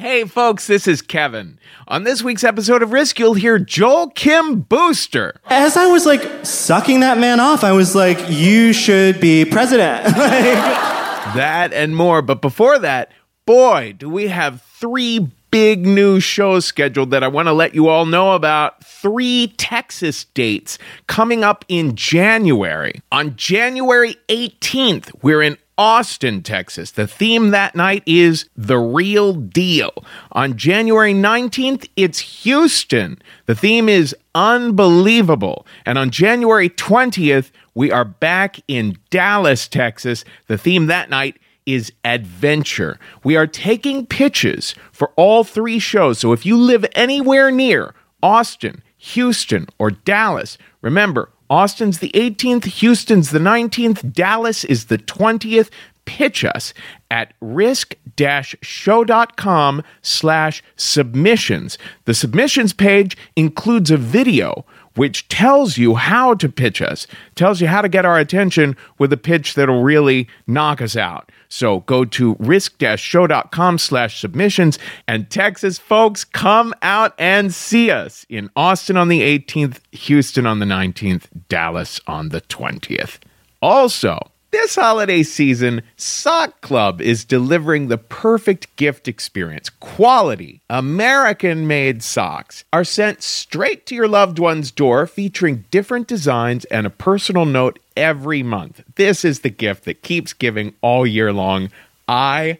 Hey folks, this is Kevin. On this week's episode of Risk, you'll hear Joel Kim Booster. As I was sucking that man off, I was like, you should be president. That and more. But before that, boy, do we have 3 big new shows scheduled that I want to let you all know about. 3 Texas dates coming up in January. On January 18th, we're in Austin, Texas. The theme that night is The Real Deal. On January 19th, it's Houston. The theme is Unbelievable. And on January 20th, we are back in Dallas, Texas. The theme that night is Adventure. We are taking pitches for all 3 shows. So if you live anywhere near Austin, Houston, or Dallas, remember, Austin's the 18th, Houston's the 19th, Dallas is the 20th. Pitch us at risk-show.com/submissions. The submissions page includes a video which tells you how to pitch us, tells you how to get our attention with a pitch that'll really knock us out. So go to risk-show.com/submissions, and Texas folks, come out and see us in Austin on the 18th, Houston on the 19th, Dallas on the 20th. Also, this holiday season, Sock Club is delivering the perfect gift experience. Quality, American-made socks are sent straight to your loved one's door, featuring different designs and a personal note every month. This is the gift that keeps giving all year long. I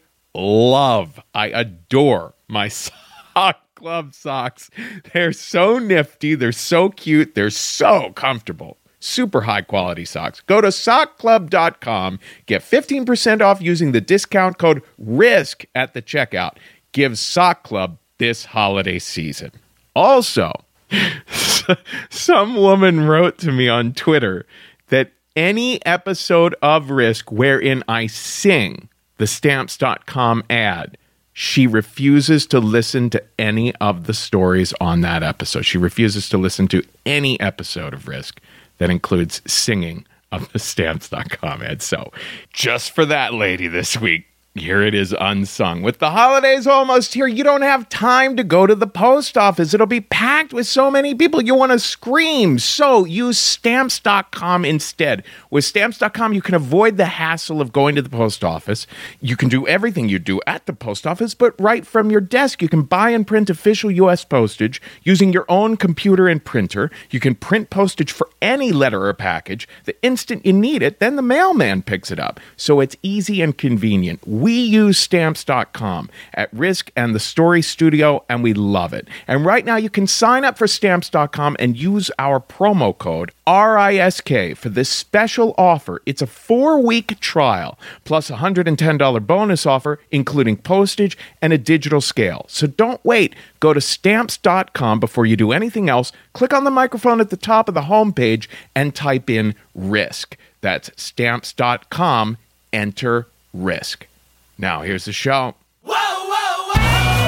adore my Sock Club socks. They're so nifty, they're so cute, they're so comfortable. Super high quality socks. Go to sockclub.com. Get 15% off using the discount code RISK at the checkout. Give Sock Club this holiday season. Also, some woman wrote to me on Twitter that any episode of Risk wherein I sing the Stamps.com ad, she refuses to listen to any of the stories on that episode. She refuses to listen to any episode of Risk that includes singing of the Stamps.com ad. So just for that lady this week, here it is unsung. With the holidays almost here, you don't have time to go to the post office. It'll be packed with so many people. You want to scream. So use Stamps.com instead. With Stamps.com, you can avoid the hassle of going to the post office. You can do everything you do at the post office, but right from your desk. You can buy and print official U.S. postage using your own computer and printer. You can print postage for any letter or package. The instant you need it, then the mailman picks it up. So it's easy and convenient. We use Stamps.com at Risk and the Story Studio, and we love it. And right now, you can sign up for Stamps.com and use our promo code RISK for this special offer. It's a 4-week trial, plus a $110 bonus offer, including postage and a digital scale. So don't wait. Go to Stamps.com before you do anything else. Click on the microphone at the top of the homepage and type in RISK. That's Stamps.com. Enter RISK. Now, here's the show. Whoa, whoa, whoa!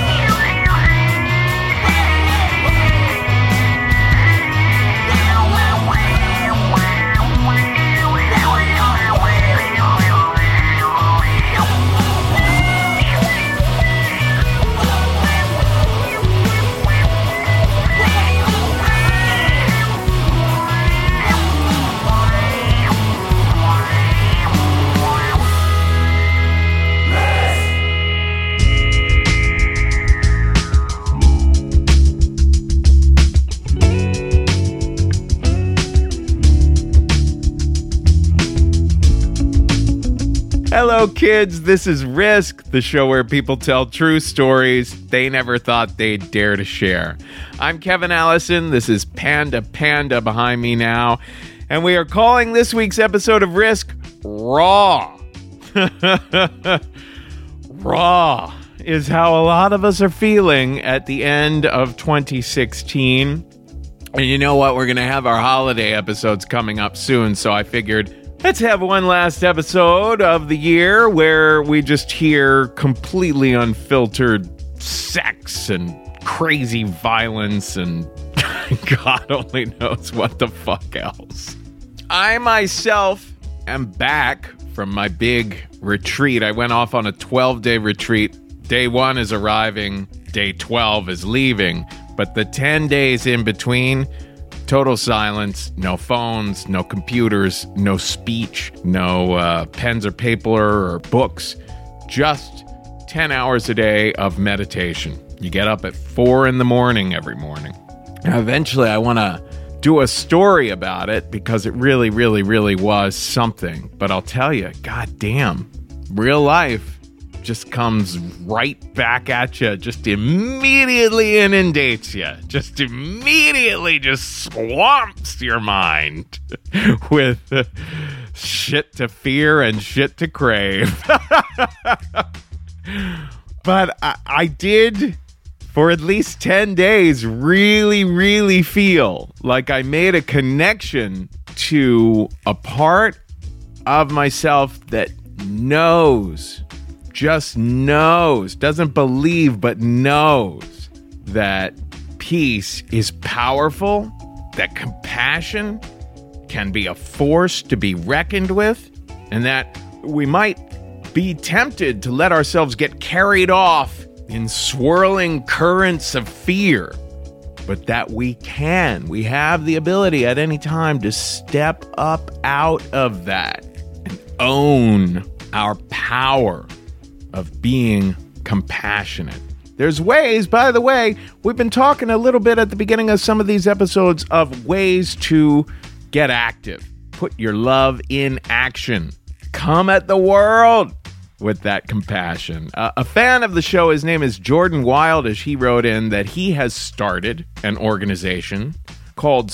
Hello, kids. This is Risk, the show where people tell true stories they never thought they'd dare to share. I'm Kevin Allison. This is Panda behind me now. And we are calling this week's episode of Risk Raw. Raw is how a lot of us are feeling at the end of 2016. And you know what? We're going to have our holiday episodes coming up soon, so I figured let's have one last episode of the year where we just hear completely unfiltered sex and crazy violence and God only knows what the fuck else. I myself am back from my big retreat. I went off on a 12-day retreat Day 1 is arriving, day 12 is leaving, but the 10 days in between, total silence, no phones, no computers, no speech, no pens or paper or books, just 10 hours a day of meditation. You get up at 4 in the morning every morning. Now, eventually, I want to do a story about it because it really, really, really was something. But I'll tell you, goddamn, real life just comes right back at you, just immediately inundates you, just immediately just swamps your mind with shit to fear and shit to crave. But I did, for at least 10 days, really, really feel like I made a connection to a part of myself that knows, just knows, doesn't believe, but knows that peace is powerful, that compassion can be a force to be reckoned with, and that we might be tempted to let ourselves get carried off in swirling currents of fear, but that we have the ability at any time to step up out of that and own our power of being compassionate. There's ways, by the way, we've been talking a little bit at the beginning of some of these episodes of ways to get active. Put your love in action. Come at the world with that compassion. A fan of the show, his name is Jordan Wildish. He wrote in that he has started an organization called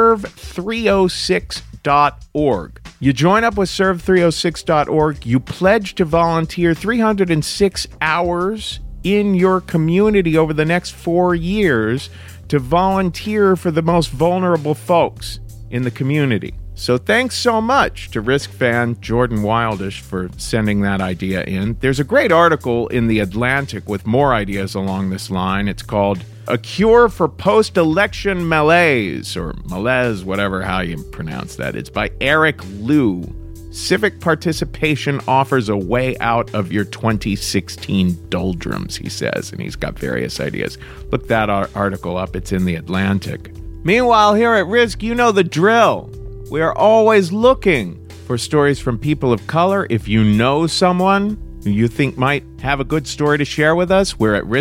Serve306.org. You join up with Serve306.org. You pledge to volunteer 306 hours in your community over the next 4 years to volunteer for the most vulnerable folks in the community. So thanks so much to Risk fan Jordan Wildish for sending that idea in. There's a great article in The Atlantic with more ideas along this line. It's called A Cure for Post-Election Malaise, or Malaise, whatever how you pronounce that. It's by Eric Liu. Civic participation offers a way out of your 2016 doldrums, he says, and he's got various ideas. Look that article up. It's in The Atlantic. Meanwhile, here at Risk, you know the drill. We are always looking for stories from people of color. If you know someone who you think might have a good story to share with us, we're at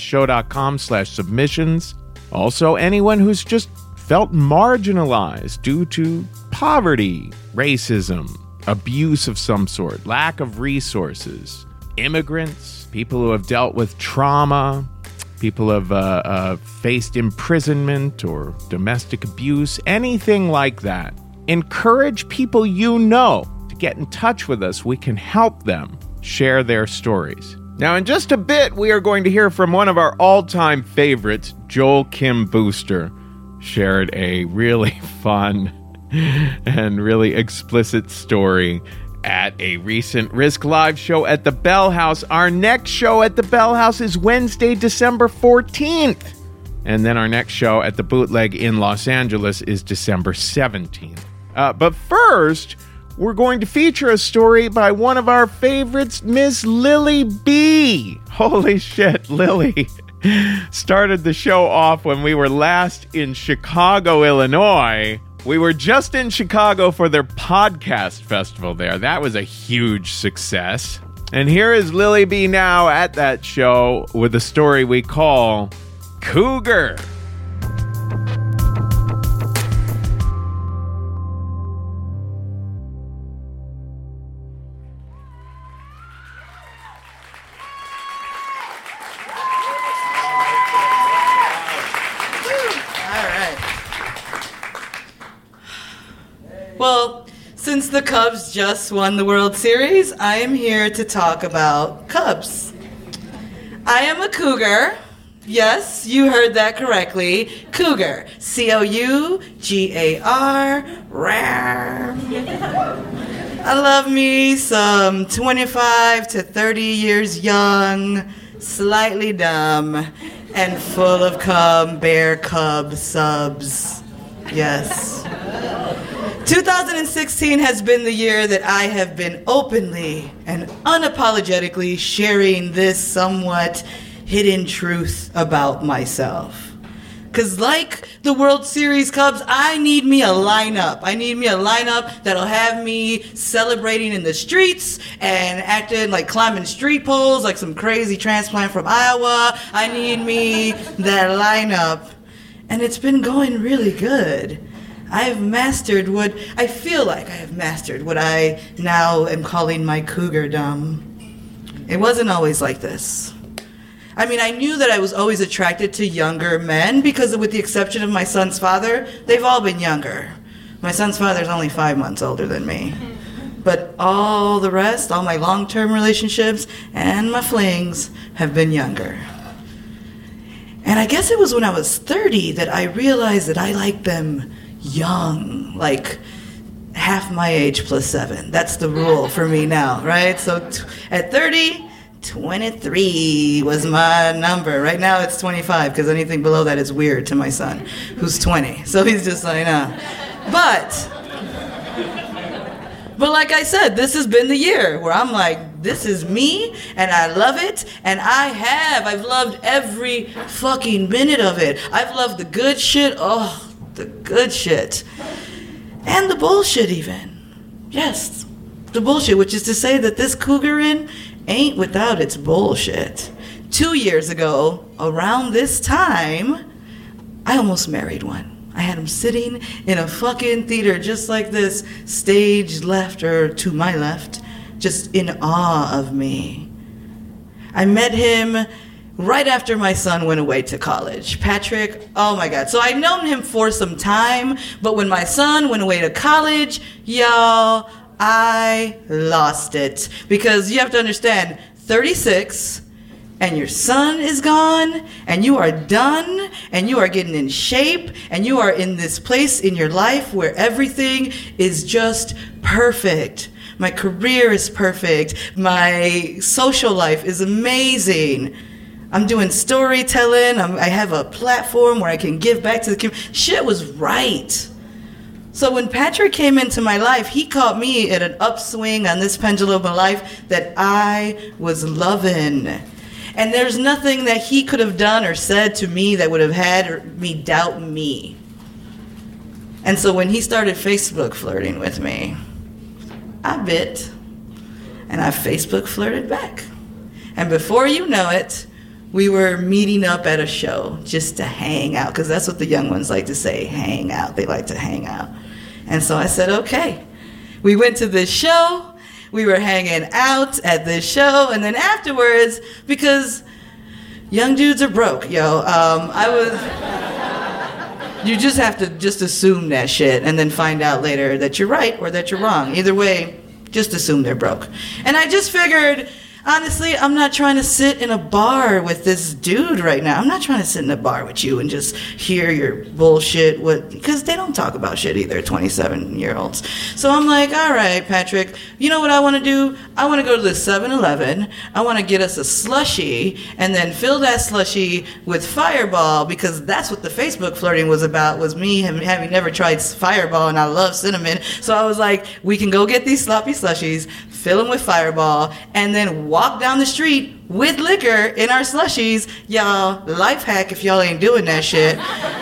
risk-show.com/submissions. Also, anyone who's just felt marginalized due to poverty, racism, abuse of some sort, lack of resources, immigrants, people who have dealt with trauma, people who have faced imprisonment or domestic abuse, anything like that. Encourage people you know to get in touch with us. We can help them share their stories. Now, in just a bit, we are going to hear from one of our all-time favorites, Joel Kim Booster. Shared a really fun and really explicit story at a recent Risk Live show at the Bell House. Our next show at the Bell House is Wednesday, December 14th. And then our next show at the Bootleg in Los Angeles is December 17th. But first, we're going to feature a story by one of our favorites, Miss Lily B. Holy shit, Lily started the show off when we were last in Chicago, Illinois. We were just in Chicago for their podcast festival there. That was a huge success. And here is Lily B now at that show with a story we call Cougar. Well, since the Cubs just won the World Series, I am here to talk about Cubs. I am a Cougar. Yes, you heard that correctly. Cougar. C-O-U-G-A-R. Rawr. I love me some 25 to 30 years young, slightly dumb, and full of bear cub subs. Yes. 2016 has been the year that I have been openly and unapologetically sharing this somewhat hidden truth about myself. Because like the World Series Cubs, I need me a lineup. I need me a lineup that'll have me celebrating in the streets and acting like climbing street poles like some crazy transplant from Iowa. I need me that lineup. And it's been going really good. I've mastered what I feel like I have mastered what I now am calling my cougardom. It wasn't always like this. I mean, I knew that I was always attracted to younger men because with the exception of my son's father, they've all been younger. My son's father's only 5 months older than me. But all the rest, all my long-term relationships and my flings have been younger. And I guess it was when I was 30 that I realized that I liked them young, like half my age plus 7. That's the rule for me now, right? So at 30, 23 was my number. Right now it's 25 because anything below that is weird to my son, who's 20. So he's just like, nah. But like I said, this has been the year where I'm like, this is me, and I love it, and I've loved every fucking minute of it. I've loved the good shit, the good shit. And the bullshit even. Yes, the bullshit, which is to say that this cougarin ain't without its bullshit. 2 years ago, around this time, I almost married one. I had him sitting in a fucking theater just like this, stage left or to my left, just in awe of me. I met him right after my son went away to college. Patrick, oh my God. So I'd known him for some time, but when my son went away to college, y'all, I lost it. Because you have to understand, 36, and your son is gone, and you are done, and you are getting in shape, and you are in this place in your life where everything is just perfect. My career is perfect. My social life is amazing. I'm doing storytelling. I have a platform where I can give back to the community. Shit was right. So when Patrick came into my life, he caught me at an upswing on this pendulum of life that I was loving. And there's nothing that he could have done or said to me that would have had me doubt me. And so when he started Facebook flirting with me, I bit, and I Facebook flirted back. And before you know it, we were meeting up at a show just to hang out, because that's what the young ones like to say, hang out. They like to hang out. And so I said, okay. We went to this show. We were hanging out at this show. And then afterwards, because young dudes are broke, yo, you just have to just assume that shit and then find out later that you're right or that you're wrong. Either way, just assume they're broke. And I just figured, honestly, I'm not trying to sit in a bar with this dude right now. I'm not trying to sit in a bar with you and just hear your bullshit, because they don't talk about shit either, 27-year-olds. So I'm like, all right, Patrick, you know what I want to do? I want to go to the 7-Eleven. I want to get us a slushie and then fill that slushie with Fireball, because that's what the Facebook flirting was about, was me having never tried Fireball, and I love cinnamon. So I was like, we can go get these sloppy slushies, fill them with Fireball, and then walk down the street with liquor in our slushies. Y'all, life hack if y'all ain't doing that shit.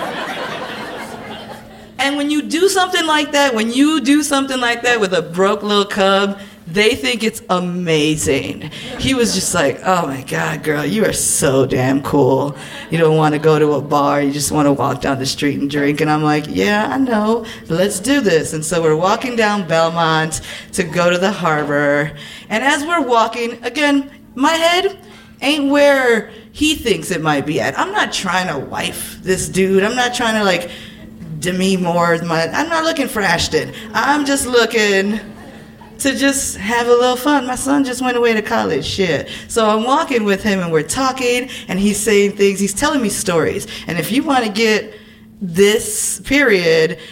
And when you do something like that with a broke little cub, they think it's amazing. He was just like, oh my God, girl, you are so damn cool. You don't want to go to a bar, you just want to walk down the street and drink. And I'm like, yeah, I know, let's do this. And so we're walking down Belmont to go to the harbor. And as we're walking, again, my head ain't where he thinks it might be at. I'm not trying to wife this dude. I'm not trying to like Demi Moore. I'm not looking for Ashton. I'm just looking to just have a little fun. My son just went away to college, shit. So I'm walking with him and we're talking and he's saying things. He's telling me stories. And if you want to get this period,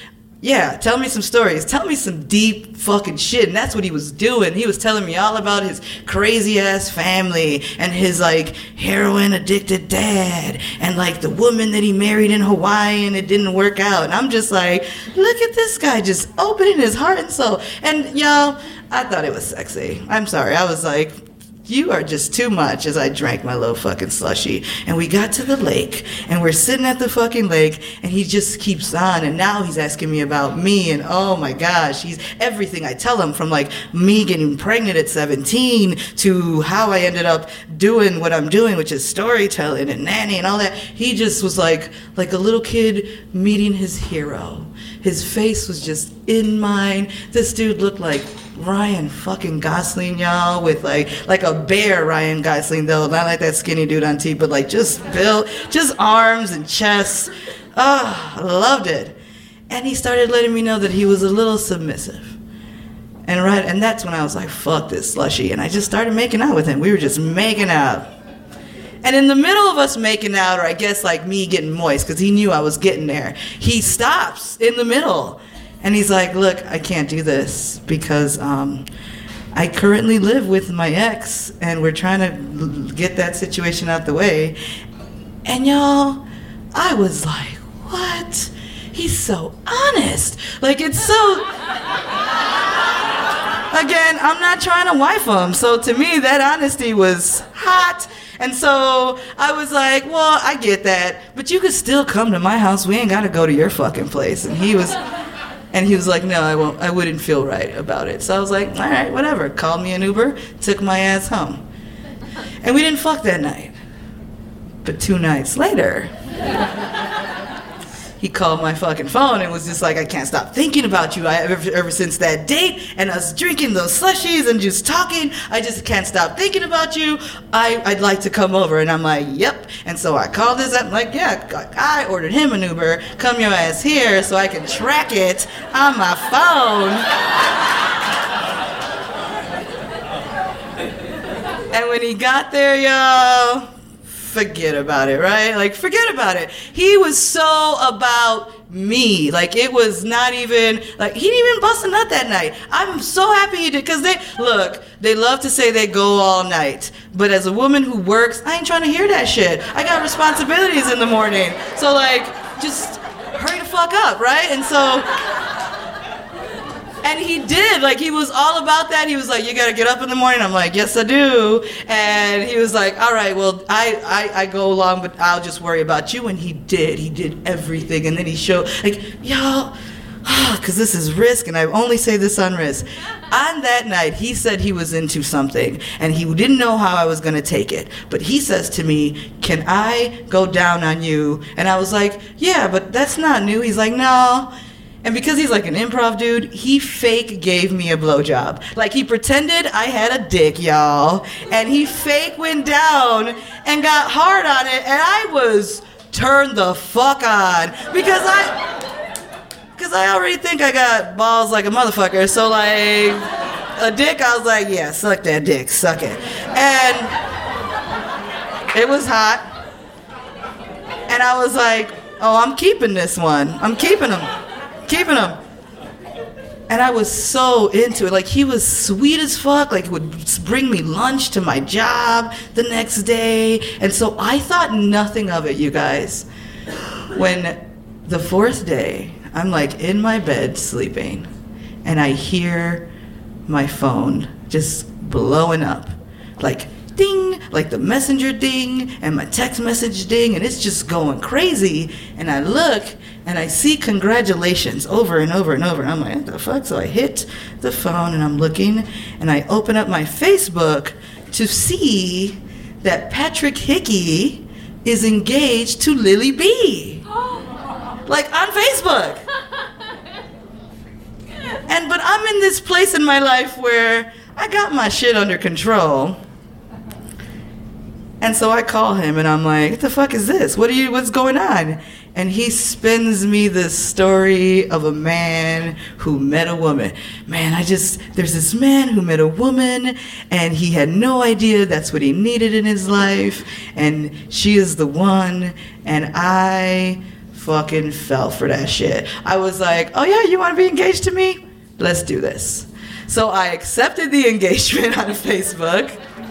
yeah, tell me some stories. Tell me some deep fucking shit. And that's what he was doing. He was telling me all about his crazy ass family and his like heroin addicted dad and like the woman that he married in Hawaii and it didn't work out. And I'm just like, look at this guy just opening his heart and soul. And y'all, I thought it was sexy. I'm sorry. I was like, you are just too much, as I drank my little fucking slushy. And we got to the lake, and we're sitting at the fucking lake, and he just keeps on, and now he's asking me about me, and oh my gosh, he's everything I tell him, from like me getting pregnant at 17 to how I ended up doing what I'm doing, which is storytelling and nanny and all that. He just was like a little kid meeting his hero. His face was just in mine. This dude looked like Ryan fucking Gosling, y'all, with like a bear Ryan Gosling, though. Not like that skinny dude on TV, but like just built, just arms and chest. Oh, I loved it. And he started letting me know that he was a little submissive. And that's when I was like, fuck this slushy. And I just started making out with him. We were just making out. And in the middle of us making out, or I guess like me getting moist, because he knew I was getting there, he stops in the middle. And he's like, look, I can't do this because I currently live with my ex, and we're trying to get that situation out the way. And y'all, I was like, what? He's so honest. Like, it's so... Again, I'm not trying to wife him. So to me, that honesty was hot. And so I was like, well, I get that, but you could still come to my house. We ain't got to go to your fucking place. And he was like, no, I won't. I wouldn't feel right about it. So I was like, all right, whatever. Called me an Uber, took my ass home. And we didn't fuck that night. But 2 nights later, he called my fucking phone and was just like, I can't stop thinking about you. Ever since that date and us drinking those slushies and just talking, I just can't stop thinking about you. I'd like to come over. And I'm like, yep. And so I called this up. I'm like, yeah, I ordered him an Uber. Come your ass here so I can track it on my phone. And when he got there, y'all, forget about it, right? Like, forget about it. He was so about me. Like, it was not even, like, he didn't even bust a nut that night. I'm so happy he did, because they love to say they go all night. But as a woman who works, I ain't trying to hear that shit. I got responsibilities in the morning. So, like, just hurry the fuck up, right? And so... And he did, like, he was all about that. He was like, you gotta get up in the morning. I'm like, yes, I do. And he was like, all right, well, I go along, but I'll just worry about you. And he did everything. And then he showed, like, y'all, because this is risk, and I only say this on risk. On that night, he said he was into something, and he didn't know how I was gonna take it. But he says to me, can I go down on you? And I was like, yeah, but that's not new. He's like, no. And because he's like an improv dude, he fake gave me a blowjob. Like, he pretended I had a dick, y'all. And he fake went down and got hard on it. And I was turned the fuck on. Because I already think I got balls like a motherfucker. So, like, a dick, I was like, yeah, suck that dick, suck it. And it was hot. And I was like, oh, I'm keeping this one. I'm keeping him. And I was so into it. Like, he was sweet as fuck. Like, he would bring me lunch to my job the next day. And so I thought nothing of it, you guys. When the 4th day, I'm like in my bed sleeping, and I hear my phone just blowing up. Like, ding, like the messenger ding and my text message ding, and it's just going crazy. And I look and I see congratulations over and over and over. And I'm like, what the fuck? So I hit the phone and I'm looking, and I open up my Facebook to see that Patrick Hickey is engaged to Lily B. Like, on Facebook. But I'm in this place in my life where I got my shit under control. And so I call him and I'm like, what the fuck is this? What's going on? And he spins me this story of a man who met a woman. Man, there's this man who met a woman, and he had no idea that's what he needed in his life, and she is the one, and I fucking fell for that shit. I was like, oh yeah, you want to be engaged to me? Let's do this. So I accepted the engagement on Facebook.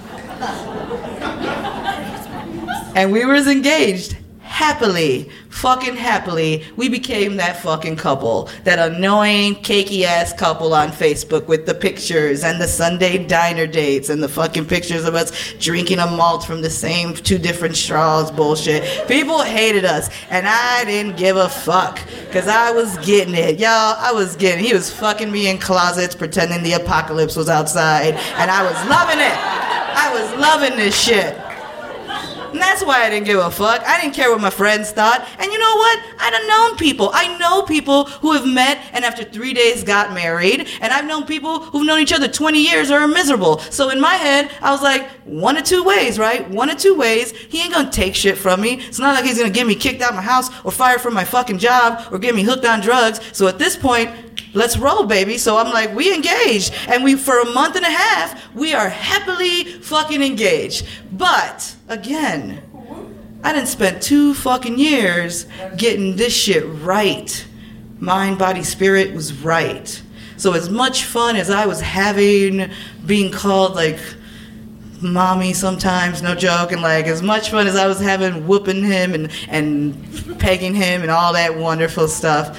And we was engaged. Happily, fucking happily, we became that fucking couple. That annoying, cakey ass couple on Facebook with the pictures and the Sunday diner dates and the fucking pictures of us drinking a malt from the same 2 different straws bullshit. People hated us, and I didn't give a fuck, because I was getting it. Y'all, I was getting it. He was fucking me in closets pretending the apocalypse was outside, and I was loving it. I was loving this shit. And that's why I didn't give a fuck. I didn't care what my friends thought. And you know what? I done known people. I know people who have met and after 3 days got married. And I've known people who've known each other 20 years or are miserable. So in my head, I was like, 1 of 2 ways, right? 1 of 2 ways. He ain't gonna take shit from me. It's not like he's gonna get me kicked out of my house or fired from my fucking job or get me hooked on drugs. So at this point, let's roll, baby. So I'm like, we engaged. And we, for a month and a half, we are happily fucking engaged. But, again, I done spent 2 fucking years getting this shit right. Mind, body, spirit was right. So as much fun as I was having being called, like, mommy sometimes, no joke, and like as much fun as I was having whooping him and pegging him and all that wonderful stuff,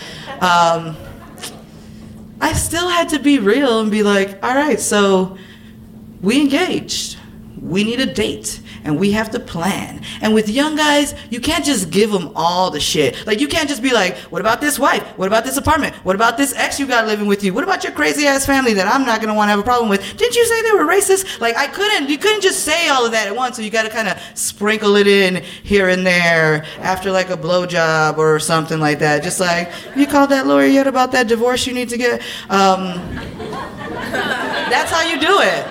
I still had to be real and be like, all right, so we engaged. We need a date. And we have to plan. And with young guys, you can't just give them all the shit. Like, you can't just be like, what about this wife? What about this apartment? What about this ex you got living with you? What about your crazy-ass family that I'm not going to want to have a problem with? Didn't you say they were racist? Like, you couldn't just say all of that at once, so you got to kind of sprinkle it in here and there after, like, a blowjob or something like that. Just like, you called that lawyer yet about that divorce you need to get? That's how you do it.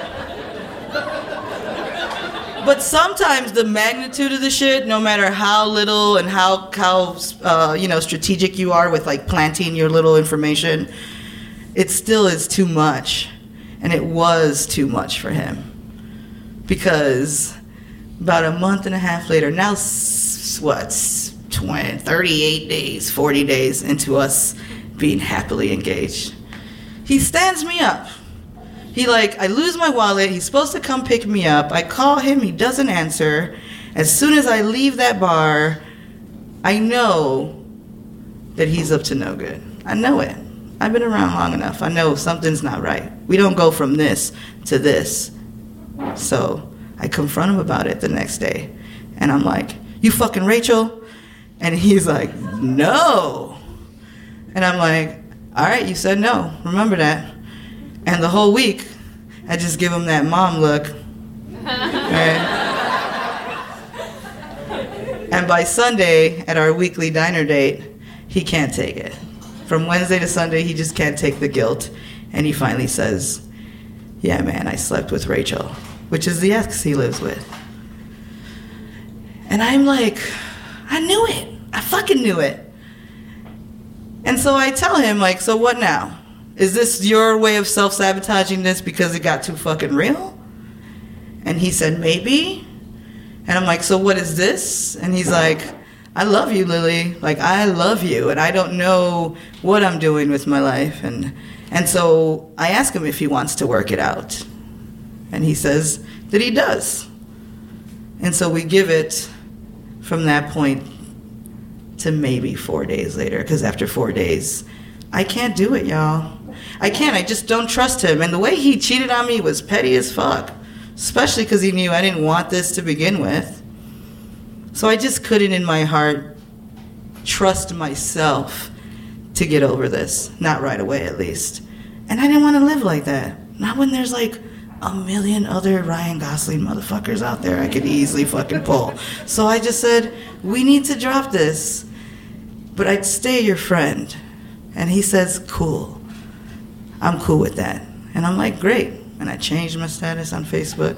But sometimes the magnitude of the shit, no matter how little and how strategic you are with like planting your little information, it still is too much. And it was too much for him. Because about a month and a half later, now 38 days, 40 days into us being happily engaged, he stands me up. I lose my wallet. He's supposed to come pick me up. I call him. He doesn't answer. As soon as I leave that bar, I know that he's up to no good. I know it. I've been around long enough. I know something's not right. We don't go from this to this. So I confront him about it the next day. And I'm like, you fucking Rachel? And he's like, no. And I'm like, all right, you said no. Remember that. And the whole week, I just give him that mom look. Right? And by Sunday, at our weekly diner date, he can't take it. From Wednesday to Sunday, he just can't take the guilt. And he finally says, yeah, man, I slept with Rachel, which is the ex he lives with. And I'm like, I knew it. I fucking knew it. And so I tell him, like, so what now? Is this your way of self-sabotaging this because it got too fucking real? And he said, maybe. And I'm like, so what is this? And he's like, I love you, Lily. Like, I love you. And I don't know what I'm doing with my life. And so I ask him if he wants to work it out. And he says that he does. And so we give it from that point to maybe 4 days later. Because after 4 days, I can't do it, y'all. I can't. I just don't trust him. And the way he cheated on me was petty as fuck. Especially because he knew I didn't want this to begin with. So I just couldn't in my heart trust myself to get over this. Not right away, at least. And I didn't want to live like that. Not when there's like a million other Ryan Gosling motherfuckers out there I could easily fucking pull. So I just said, we need to drop this. But I'd stay your friend. And he says, cool. I'm cool with that. And I'm like, great. And I changed my status on Facebook.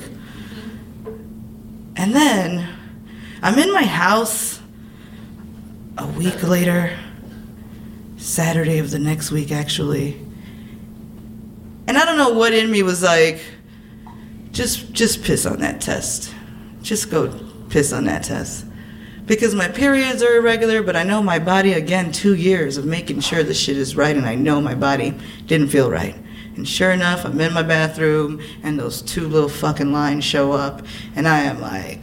And then I'm in my house a week later, Saturday of the next week, actually. And I don't know what in me was like, just piss on that test. Just go piss on that test. because my periods are irregular, but I know my body, again, 2 years of making sure the shit is right, and I know my body didn't feel right. And sure enough, I'm in my bathroom, and those 2 little fucking lines show up, and I am like,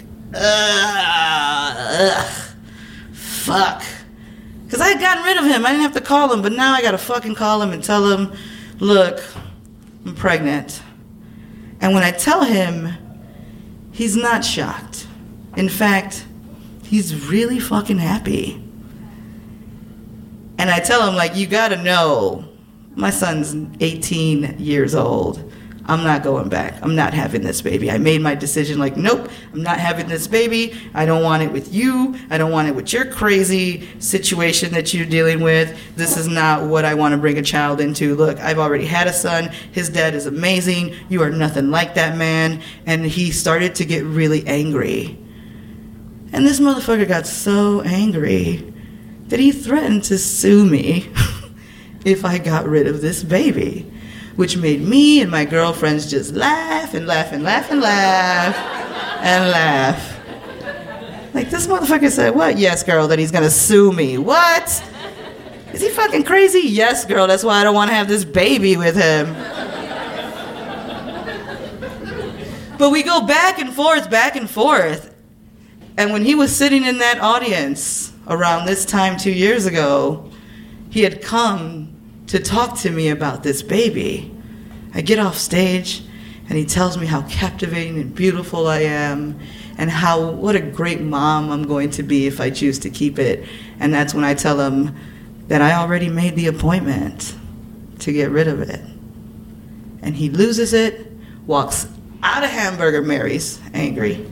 fuck. Because I had gotten rid of him. I didn't have to call him, but now I gotta fucking call him and tell him, look, I'm pregnant. And when I tell him, he's not shocked. In fact, he's really fucking happy. And I tell him, like, you gotta know, my son's 18 years old. I'm not going back. I'm not having this baby. I made my decision, like, nope, I'm not having this baby. I don't want it with you. I don't want it with your crazy situation that you're dealing with. This is not what I want to bring a child into. Look, I've already had a son. His dad is amazing. You are nothing like that man. And he started to get really angry. And this motherfucker got so angry that he threatened to sue me if I got rid of this baby, which made me and my girlfriends just laugh and laugh and laugh and laugh and laugh. Like, this motherfucker said, what? Yes, girl, that he's gonna sue me. What? Is he fucking crazy? Yes, girl, that's why I don't want to have this baby with him. But we go back and forth. And when he was sitting in that audience around this time 2 years ago, he had come to talk to me about this baby. I get off stage and he tells me how captivating and beautiful I am and what a great mom I'm going to be if I choose to keep it. And that's when I tell him that I already made the appointment to get rid of it. And he loses it, walks out of Hamburger Mary's angry.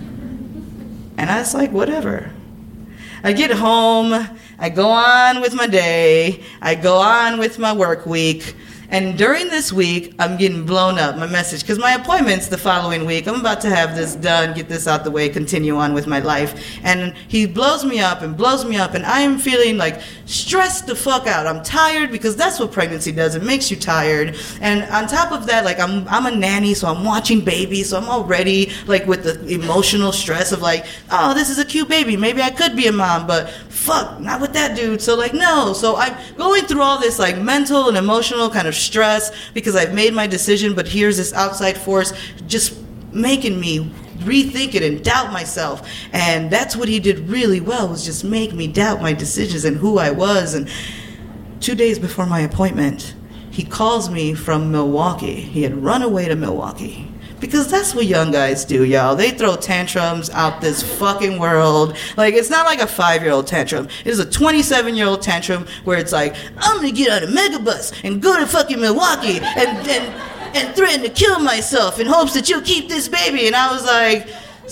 And I was like, whatever. I get home, I go on with my day, I go on with my work week, and during this week, I'm getting blown up, my message, because my appointment's the following week. I'm about to have this done, get this out the way, continue on with my life. And he blows me up, and I am feeling like stressed the fuck out. I'm tired, because that's what pregnancy does. It makes you tired. And on top of that, like, I'm a nanny, so I'm watching babies, so I'm already, like, with the emotional stress of, like, oh, this is a cute baby. Maybe I could be a mom, but fuck, not with that dude. So, like, no. So I'm going through all this, like, mental and emotional kind of stress because I've made my decision, but here's this outside force just making me rethink it and doubt myself. And that's what he did really well, was just make me doubt my decisions and who I was. And 2 days before my appointment, he calls me from Milwaukee. He had run away to Milwaukee. Because that's what young guys do, y'all. They throw tantrums out this fucking world. Like, it's not like a 5-year-old tantrum. It is a 27-year-old tantrum where it's like, I'm gonna get on a megabus and go to fucking Milwaukee and threaten to kill myself in hopes that you'll keep this baby. And I was like,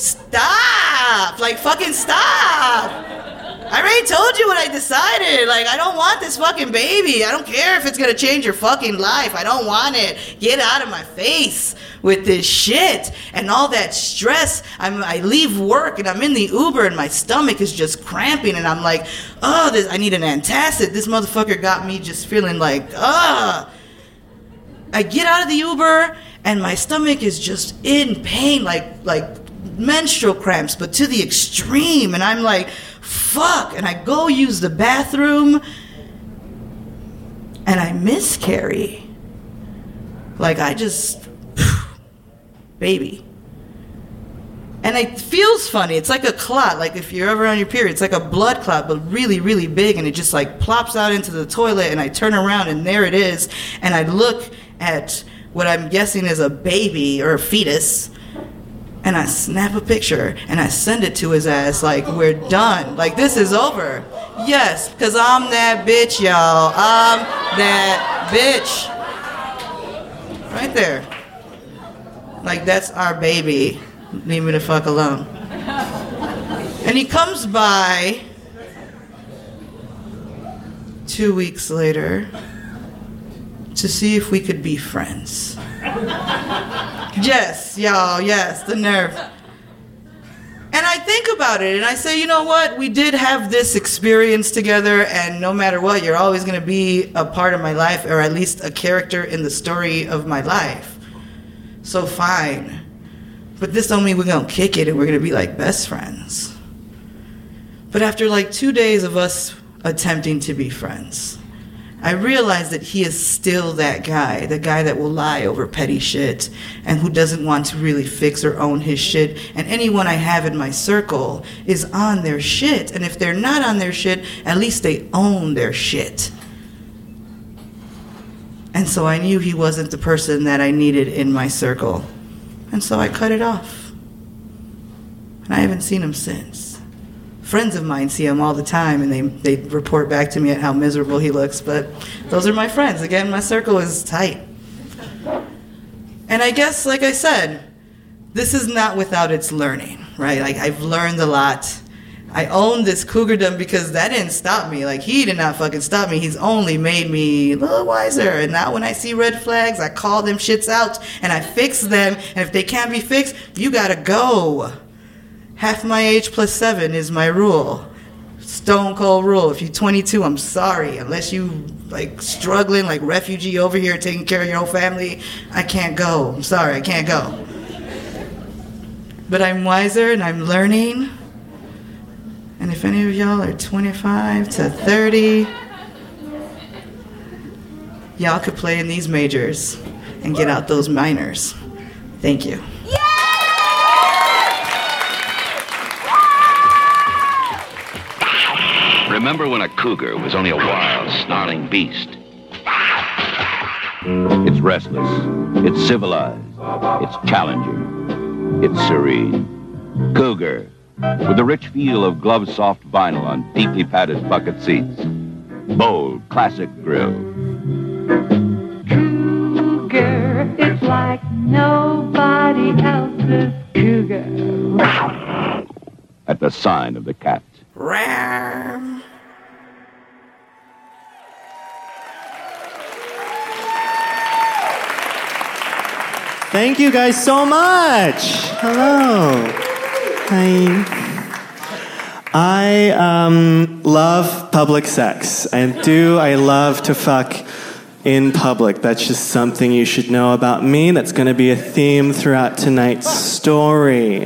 stop! Like, fucking stop! I already told you what I decided. Like, I don't want this fucking baby. I don't care if it's gonna change your fucking life. I don't want it. Get out of my face with this shit and all that stress. I leave work and I'm in the Uber and my stomach is just cramping and I'm like, oh, I need an antacid. This motherfucker got me just feeling like, I get out of the Uber and my stomach is just in pain, like menstrual cramps, but to the extreme. And I'm like, fuck. And I go use the bathroom and I miscarry. Like, I just, baby. And it feels funny. It's like a clot. Like, if you're ever on your period, it's like a blood clot, but really, really big. And it just, like, plops out into the toilet. And I turn around, and there it is. And I look at what I'm guessing is a baby or a fetus. And I snap a picture. And I send it to his ass, like, we're done. Like, this is over. Yes, because I'm that bitch, y'all. I'm that bitch. Right there. Like, that's our baby. Leave me the fuck alone. And he comes by 2 weeks later to see if we could be friends. Yes, y'all, yes, the nerve. And I think about it and I say, you know what? We did have this experience together, and no matter what, you're always going to be a part of my life, or at least a character in the story of my life. So fine. But this don't mean we're going to kick it and we're going to be like best friends. But after like 2 days of us attempting to be friends, I realized that he is still that guy, the guy that will lie over petty shit and who doesn't want to really fix or own his shit. And anyone I have in my circle is on their shit. And if they're not on their shit, at least they own their shit. And so I knew he wasn't the person that I needed in my circle. And so I cut it off. And I haven't seen him since. Friends of mine see him all the time, and they report back to me at how miserable he looks, but those are my friends. Again, my circle is tight. And I guess, like I said, this is not without its learning, right? Like, I've learned a lot. I own this cougardom because that didn't stop me. Like, he did not fucking stop me. He's only made me a little wiser. And now when I see red flags, I call them shits out, and I fix them. And if they can't be fixed, you gotta go. Half my age plus 7 is my rule. Stone cold rule. If you're 22, I'm sorry. Unless you like struggling like refugee over here taking care of your whole family, I can't go. I'm sorry, I can't go. But I'm wiser and I'm learning. And if any of y'all are 25 to 30, y'all could play in these majors and get out those minors. Thank you. Remember when a cougar was only a wild, snarling beast? It's restless, it's civilized, it's challenging, it's serene. Cougar, with the rich feel of glove-soft vinyl on deeply padded bucket seats. Bold, classic grill. Cougar, it's like nobody else's cougar. At the sign of the cat. Rawr. Thank you guys so much. Hello. Hi. I love public sex. I love to fuck in public. That's just something you should know about me. That's going to be a theme throughout tonight's story.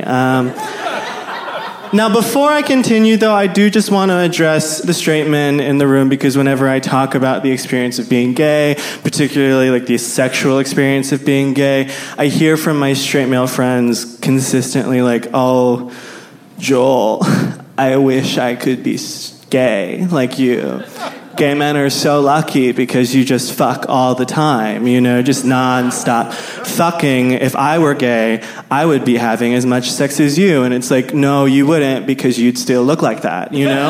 Now, before I continue, though, I do just want to address the straight men in the room, because whenever I talk about the experience of being gay, particularly like the sexual experience of being gay, I hear from my straight male friends consistently like, oh, Joel, I wish I could be gay like you. Gay men are so lucky because you just fuck all the time, you know, just nonstop fucking. If I were gay, I would be having as much sex as you. And it's like, no, you wouldn't, because you'd still look like that, you know?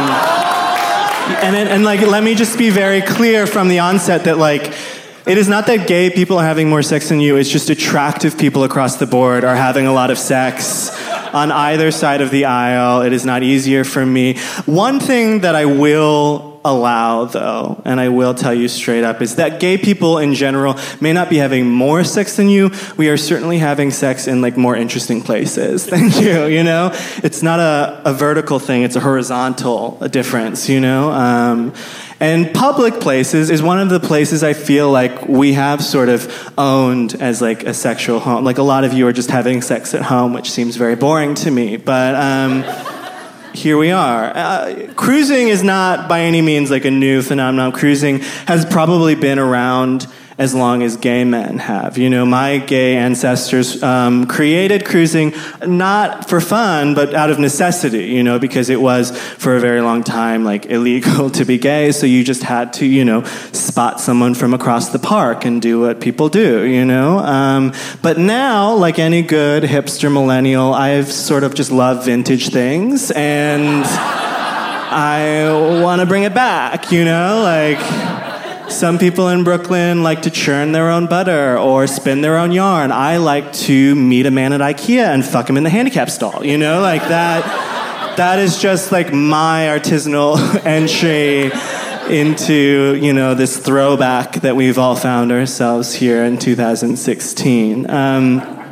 And like, let me just be very clear from the onset that, like, it is not that gay people are having more sex than you. It's just attractive people across the board are having a lot of sex on either side of the aisle. It is not easier for me. One thing that I will allow, though, and I will tell you straight up, is that gay people in general may not be having more sex than you. We are certainly having sex in like more interesting places than you know? It's not a vertical thing, it's a horizontal difference, you know? And public places is one of the places I feel like we have sort of owned as like a sexual home. Like a lot of you are just having sex at home, which seems very boring to me, but here we are. Cruising is not by any means like a new phenomenon. Cruising has probably been around as long as gay men have. You know, my gay ancestors created cruising not for fun, but out of necessity, you know, because it was for a very long time like illegal to be gay, so you just had to, you know, spot someone from across the park and do what people do, you know. But now, like any good hipster millennial, I've sort of just loved vintage things, and I want to bring it back, you know, like... Some people in Brooklyn like to churn their own butter or spin their own yarn. I like to meet a man at IKEA and fuck him in the handicap stall, you know? Like that is just like my artisanal entry into, you know, this throwback that we've all found ourselves here in 2016.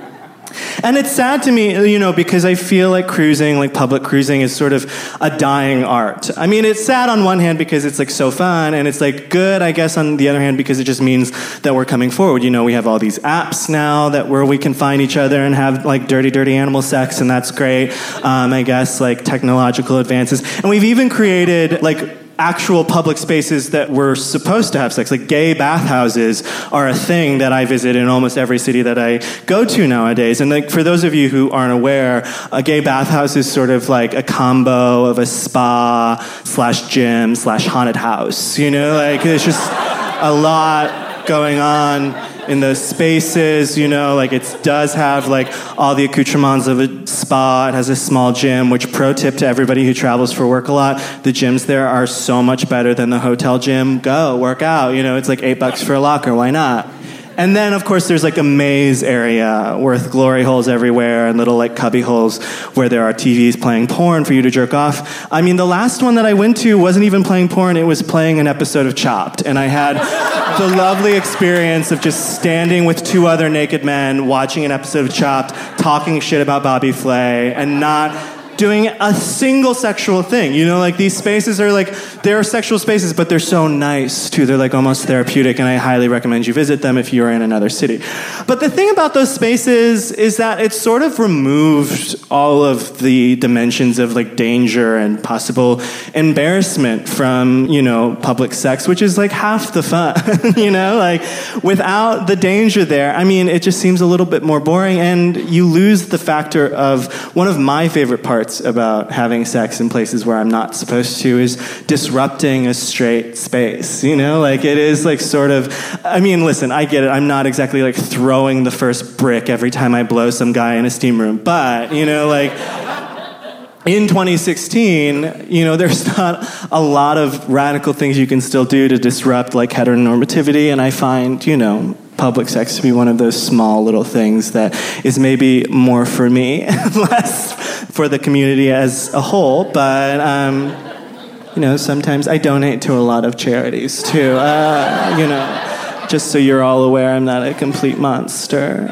And it's sad to me, you know, because I feel like cruising, like public cruising, is sort of a dying art. I mean, it's sad on one hand because it's like so fun, and it's like good, I guess, on the other hand, because it just means that we're coming forward. You know, we have all these apps now where we can find each other and have like dirty animal sex, and that's great. I guess like technological advances, and we've even created like actual public spaces that were supposed to have sex. Like gay bathhouses are a thing that I visit in almost every city that I go to nowadays. And like for those of you who aren't aware, a gay bathhouse is sort of like a combo of a spa / gym / haunted house. You know, like there's just a lot going on in those spaces, you know, like it does have like all the accoutrements of a spa. It has a small gym, which pro tip to everybody who travels for work a lot, the gyms there are so much better than the hotel gym. Go, work out, you know, it's like $8 for a locker, why not? And then, of course, there's like a maze area with glory holes everywhere and little like cubby holes where there are TVs playing porn for you to jerk off. I mean, the last one that I went to wasn't even playing porn, it was playing an episode of Chopped. And I had the lovely experience of just standing with 2 other naked men watching an episode of Chopped, talking shit about Bobby Flay, and not doing a single sexual thing. You know, like these spaces are like, they're sexual spaces, but they're so nice too. They're like almost therapeutic, and I highly recommend you visit them if you're in another city. But the thing about those spaces is that it's sort of removed all of the dimensions of like danger and possible embarrassment from, you know, public sex, which is like half the fun, you know, like without the danger there, I mean, it just seems a little bit more boring, and you lose the factor of one of my favorite parts about having sex in places where I'm not supposed to is disrupting a straight space, you know? Like, it is, like, sort of... I mean, listen, I get it. I'm not exactly, like, throwing the first brick every time I blow some guy in a steam room. But, you know, like... In 2016, you know, there's not a lot of radical things you can still do to disrupt, like, heteronormativity, and I find, you know, public sex to be one of those small little things that is maybe more for me, less for the community as a whole, but, you know, sometimes I donate to a lot of charities, too, you know, just so you're all aware I'm not a complete monster.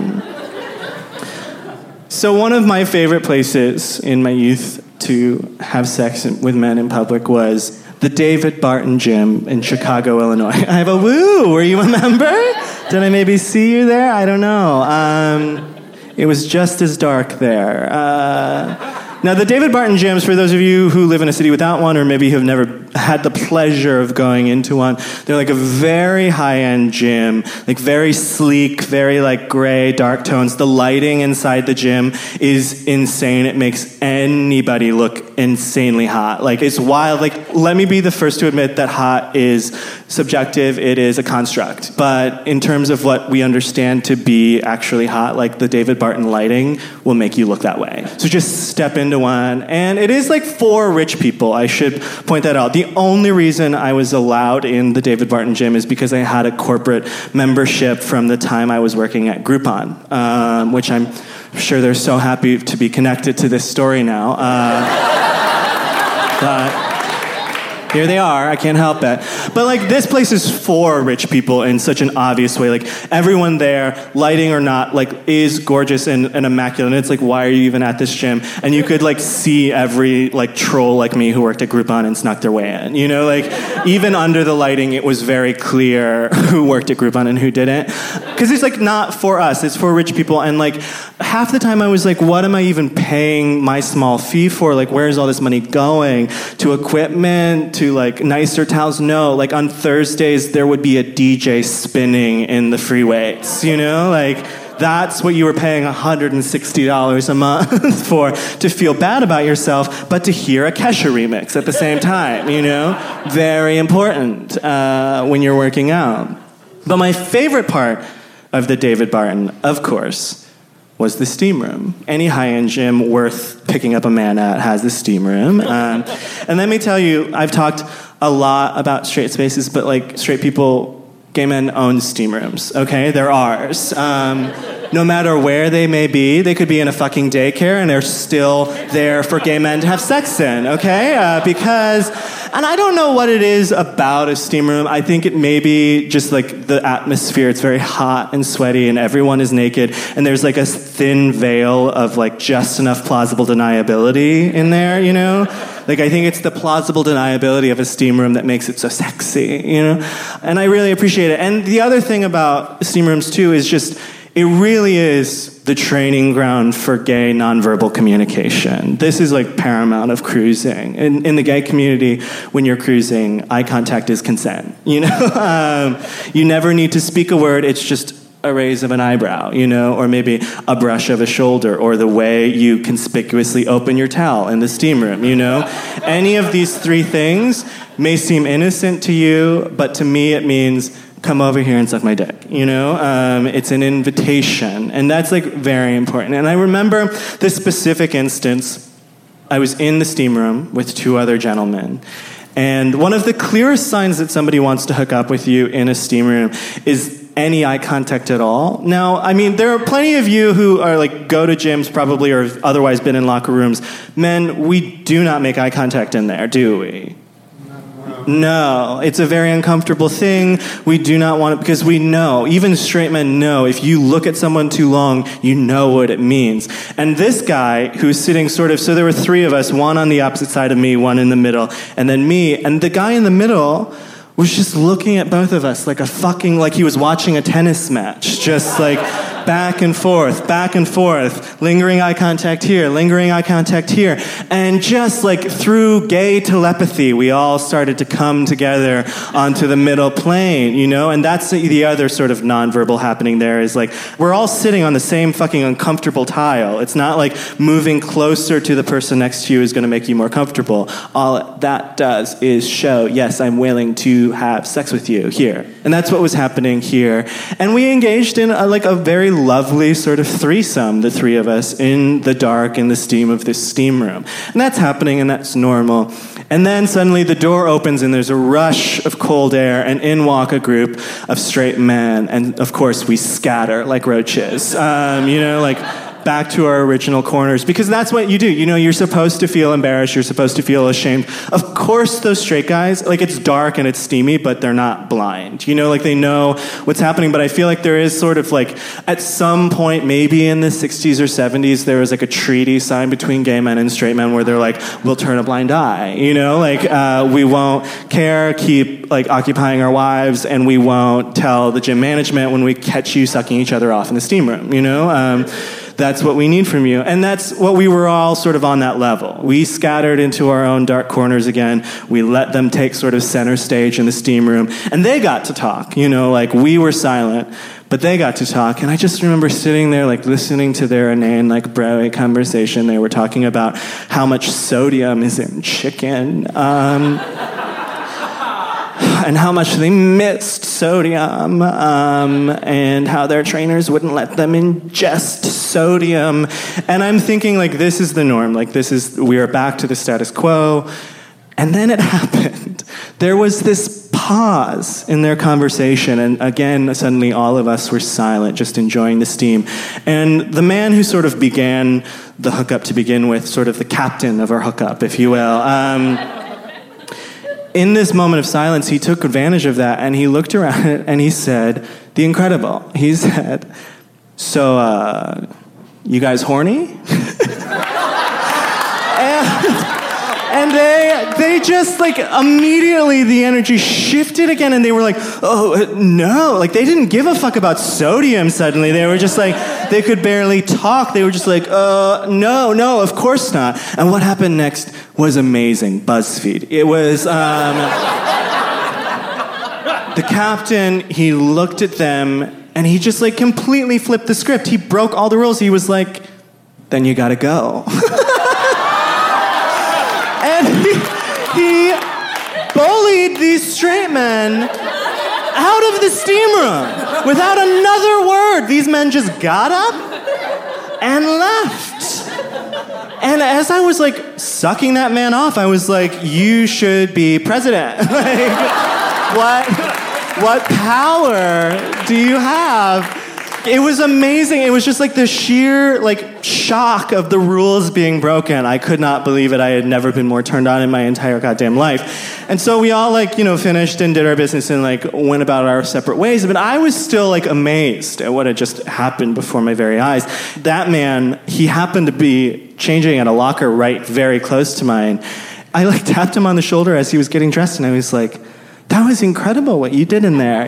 So one of my favorite places in my youth to have sex with men in public was the David Barton Gym in Chicago, Illinois. I have a woo! Were you a member? Did I maybe see you there? I don't know. It was just as dark there. Now, the David Barton gyms, for those of you who live in a city without one or maybe have never had the pleasure of going into one, they're like a very high-end gym, like very sleek, very like gray, dark tones. The lighting inside the gym is insane. It makes anybody look insanely hot. Like, it's wild. Like, let me be the first to admit that hot is subjective. It is a construct. But in terms of what we understand to be actually hot, like the David Barton lighting will make you look that way. So just step into one. And it is like for rich people. I should point that out. The only reason I was allowed in the David Barton gym is because I had a corporate membership from the time I was working at Groupon, which I'm sure they're so happy to be connected to this story now. But here they are. I can't help it. But, like, this place is for rich people in such an obvious way. Like, everyone there, lighting or not, like, is gorgeous and immaculate. And it's like, why are you even at this gym? And you could, like, see every, like, troll like me who worked at Groupon and snuck their way in. You know, like, even under the lighting, it was very clear who worked at Groupon and who didn't. Because it's, like, not for us. It's for rich people. And, like, half the time I was like, what am I even paying my small fee for? Like, where's all this money going? To equipment? To like nicer towels? No, like on Thursdays there would be a DJ spinning in the free weights, you know, like that's what you were paying $160 a month for, to feel bad about yourself, but to hear a Kesha remix at the same time, you know, very important when you're working out. But my favorite part of the David Barton, of course, was the steam room. Any high-end gym worth picking up a man at has the steam room. And let me tell you, I've talked a lot about straight spaces, but like straight people, gay men own steam rooms, okay? They're ours. No matter where they may be, they could be in a fucking daycare and they're still there for gay men to have sex in, okay? Because And I don't know what it is about a steam room. I think it may be just like the atmosphere. It's very hot and sweaty and everyone is naked. And there's like a thin veil of like just enough plausible deniability in there, you know? Like, I think it's the plausible deniability of a steam room that makes it so sexy, you know? And I really appreciate it. And the other thing about steam rooms, too, is just, it really is the training ground for gay nonverbal communication. This is like paramount of cruising. In the gay community, when you're cruising, eye contact is consent, you know? You never need to speak a word, it's just a raise of an eyebrow, you know, or maybe a brush of a shoulder, or the way you conspicuously open your towel in the steam room, you know? Any of these three things may seem innocent to you, but to me it means, come over here and suck my dick, you know? It's an invitation, and that's like very important. And I remember this specific instance. I was in the steam room with two other gentlemen, and one of the clearest signs that somebody wants to hook up with you in a steam room is any eye contact at all. Now, I mean, there are plenty of you who are like go to gyms probably or have otherwise been in locker rooms. Men, we do not make eye contact in there, do we? No, it's a very uncomfortable thing. We do not want it because we know, even straight men know, if you look at someone too long, you know what it means. And this guy who's sitting sort of, so there were three of us, one on the opposite side of me, one in the middle, and then me. And the guy in the middle was just looking at both of us like like he was watching a tennis match, just like back and forth, lingering eye contact here, and just like through gay telepathy, we all started to come together onto the middle plane, you know? And that's the other sort of nonverbal happening there is like, we're all sitting on the same fucking uncomfortable tile. It's not like moving closer to the person next to you is going to make you more comfortable. All that does is show, yes, I'm willing to have sex with you here. And that's what was happening here. And we engaged in a very lovely sort of threesome, the three of us, in the dark, in the steam of this steam room. And that's happening, and that's normal. And then suddenly the door opens, and there's a rush of cold air, and in walk a group of straight men. And, of course, we scatter like roaches. Back to our original corners, because that's what you do. You know, you're supposed to feel embarrassed. You're supposed to feel ashamed. Of course, those straight guys, it's dark and it's steamy, but they're not blind. You know, they know what's happening, but I feel like there is sort of at some point, maybe in the 60s or 70s, there was a treaty signed between gay men and straight men where they're we'll turn a blind eye. You know, we won't care, keep occupying our wives, and we won't tell the gym management when we catch you sucking each other off in the steam room, you know? That's what we need from you. And that's what we were all sort of on that level. We scattered into our own dark corners again. We let them take sort of center stage in the steam room. And they got to talk, you know, we were silent, but they got to talk. And I just remember sitting there, listening to their inane, broy conversation. They were talking about how much sodium is in chicken. And how much they missed sodium, and how their trainers wouldn't let them ingest sodium. And I'm thinking, this is the norm. We are back to the status quo. And then it happened. There was this pause in their conversation, and again, suddenly all of us were silent, just enjoying the steam. And the man who sort of began the hookup to begin with, sort of the captain of our hookup, if you will, in this moment of silence, he took advantage of that, and he looked around and he said, the incredible. He said, so, you guys horny? And they just, immediately the energy shifted again, and they were oh, no. They didn't give a fuck about sodium suddenly. They were just they could barely talk. They were just no, of course not. And what happened next was amazing. BuzzFeed. It was, the captain, he looked at them, and he just, completely flipped the script. He broke all the rules. He was then you gotta go. And he bullied these straight men out of the steam room without another word. These men just got up and left. And as I was sucking that man off, I was you should be president. What power do you have It was amazing. It was just like the sheer shock of the rules being broken. I could not believe it. I had never been more turned on in my entire goddamn life. And so we all finished and did our business and went about our separate ways. But I was still amazed at what had just happened before my very eyes. That man, he happened to be changing at a locker right very close to mine. I tapped him on the shoulder as he was getting dressed, and I was like, "That was incredible what you did in there,"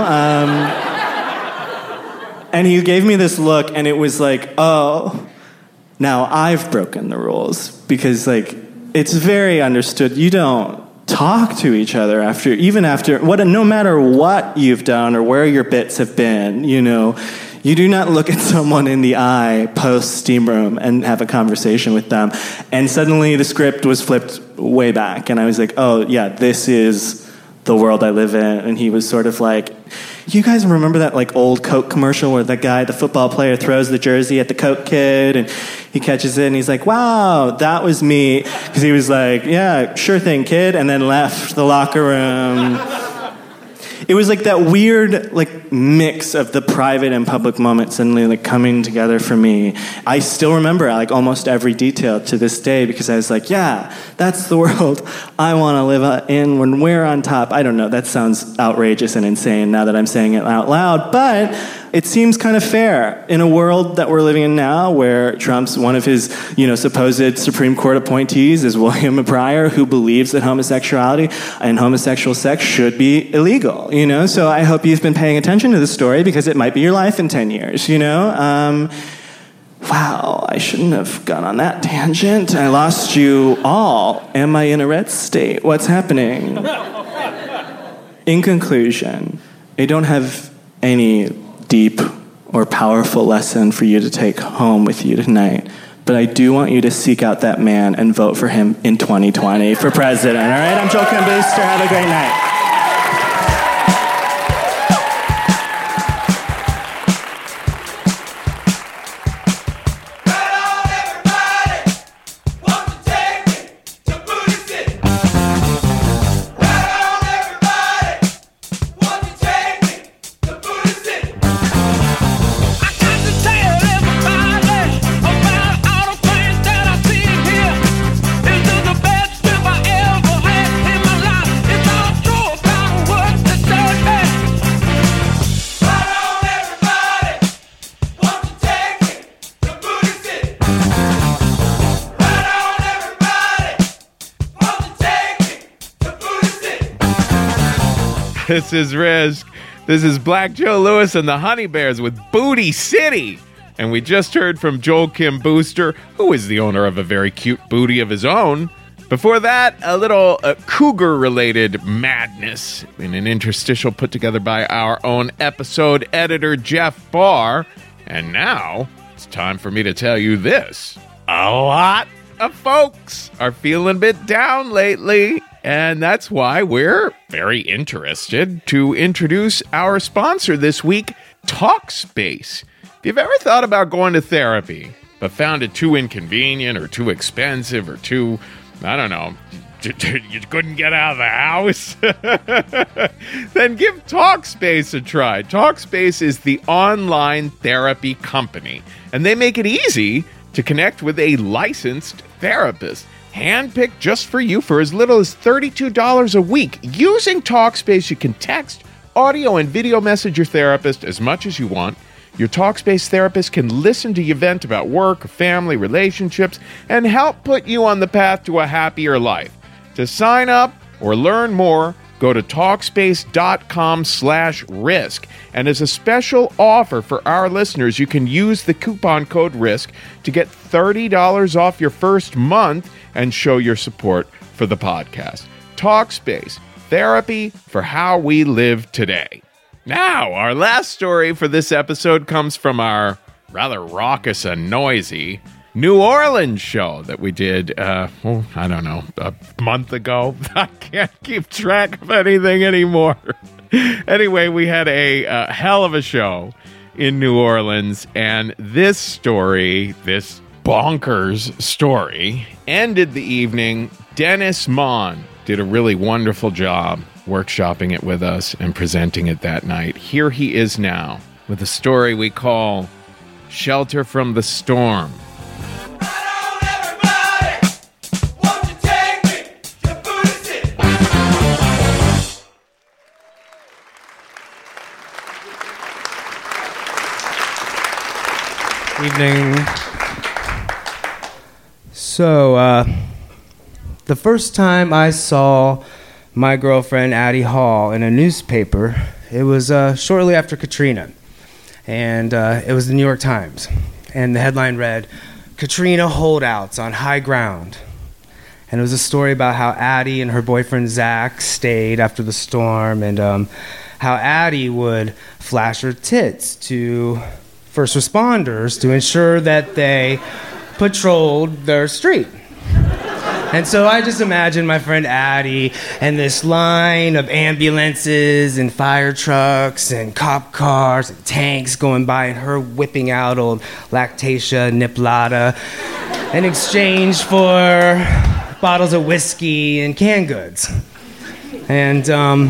And he gave me this look, and it was like, oh, now I've broken the rules. Because, it's very understood. You don't talk to each other no matter what you've done or where your bits have been, You do not look at someone in the eye post-steam room and have a conversation with them. And suddenly the script was flipped way back, and I was like, oh, yeah, this is the world I live in. And he was sort of like, you guys remember that old Coke commercial where that guy, the football player, throws the jersey at the Coke kid and he catches it and he's like, wow, that was me. Because he was like, yeah, sure thing, kid, and then left the locker room. It was that weird mix of the private and public moment suddenly coming together for me. I still remember almost every detail to this day because I was like, yeah, that's the world I want to live in when we're on top. I don't know, that sounds outrageous and insane now that I'm saying it out loud, but it seems kind of fair in a world that we're living in now where Trump's one of his, supposed Supreme Court appointees is William Breyer, who believes that homosexuality and homosexual sex should be illegal, So I hope you've been paying attention to this story because it might be your life in 10 years, Wow, I shouldn't have gone on that tangent. I lost you all. Am I in a red state? What's happening? In conclusion, I don't have any deep or powerful lesson for you to take home with you tonight. But I do want you to seek out that man and vote for him in 2020 for president. All right? I'm Joel Kim Booster. Have a great night. This is Risk. This is Black Joe Lewis and the Honey Bears with Booty City. And we just heard from Joel Kim Booster, who is the owner of a very cute booty of his own. Before that, a little cougar-related madness in an interstitial put together by our own episode editor, Jeff Barr. And now, it's time for me to tell you this. A lot of folks are feeling a bit down lately. And that's why we're very interested to introduce our sponsor this week, Talkspace. If you've ever thought about going to therapy, but found it too inconvenient or too expensive or too, I don't know, you couldn't get out of the house, then give Talkspace a try. Talkspace is the online therapy company, and they make it easy to connect with a licensed therapist. Handpicked just for you for as little as $32 a week. Using Talkspace, you can text, audio, and video message your therapist as much as you want. Your Talkspace therapist can listen to you vent about work, family, relationships, and help put you on the path to a happier life. To sign up or learn more, go to Talkspace.com/risk. And as a special offer for our listeners, you can use the coupon code RISK to get $30 off your first month and show your support for the podcast. Talkspace, therapy for how we live today. Now, our last story for this episode comes from our rather raucous and noisy New Orleans show that we did, a month ago. I can't keep track of anything anymore. Anyway, we had a hell of a show in New Orleans, and this story, this bonkers story, ended the evening. Dennis Mon did a really wonderful job workshopping it with us and presenting it that night. Here he is now with a story we call Shelter from the Storm. Evening. So, the first time I saw my girlfriend Addie Hall in a newspaper, it was shortly after Katrina, and it was the New York Times, and the headline read, "Katrina Holdouts on High Ground," and it was a story about how Addie and her boyfriend Zach stayed after the storm, and how Addie would flash her tits to first responders to ensure that they patrolled their street. And so I just imagine my friend Addie and this line of ambulances and fire trucks and cop cars and tanks going by, and her whipping out old Lactatia Niplata in exchange for bottles of whiskey and canned goods. And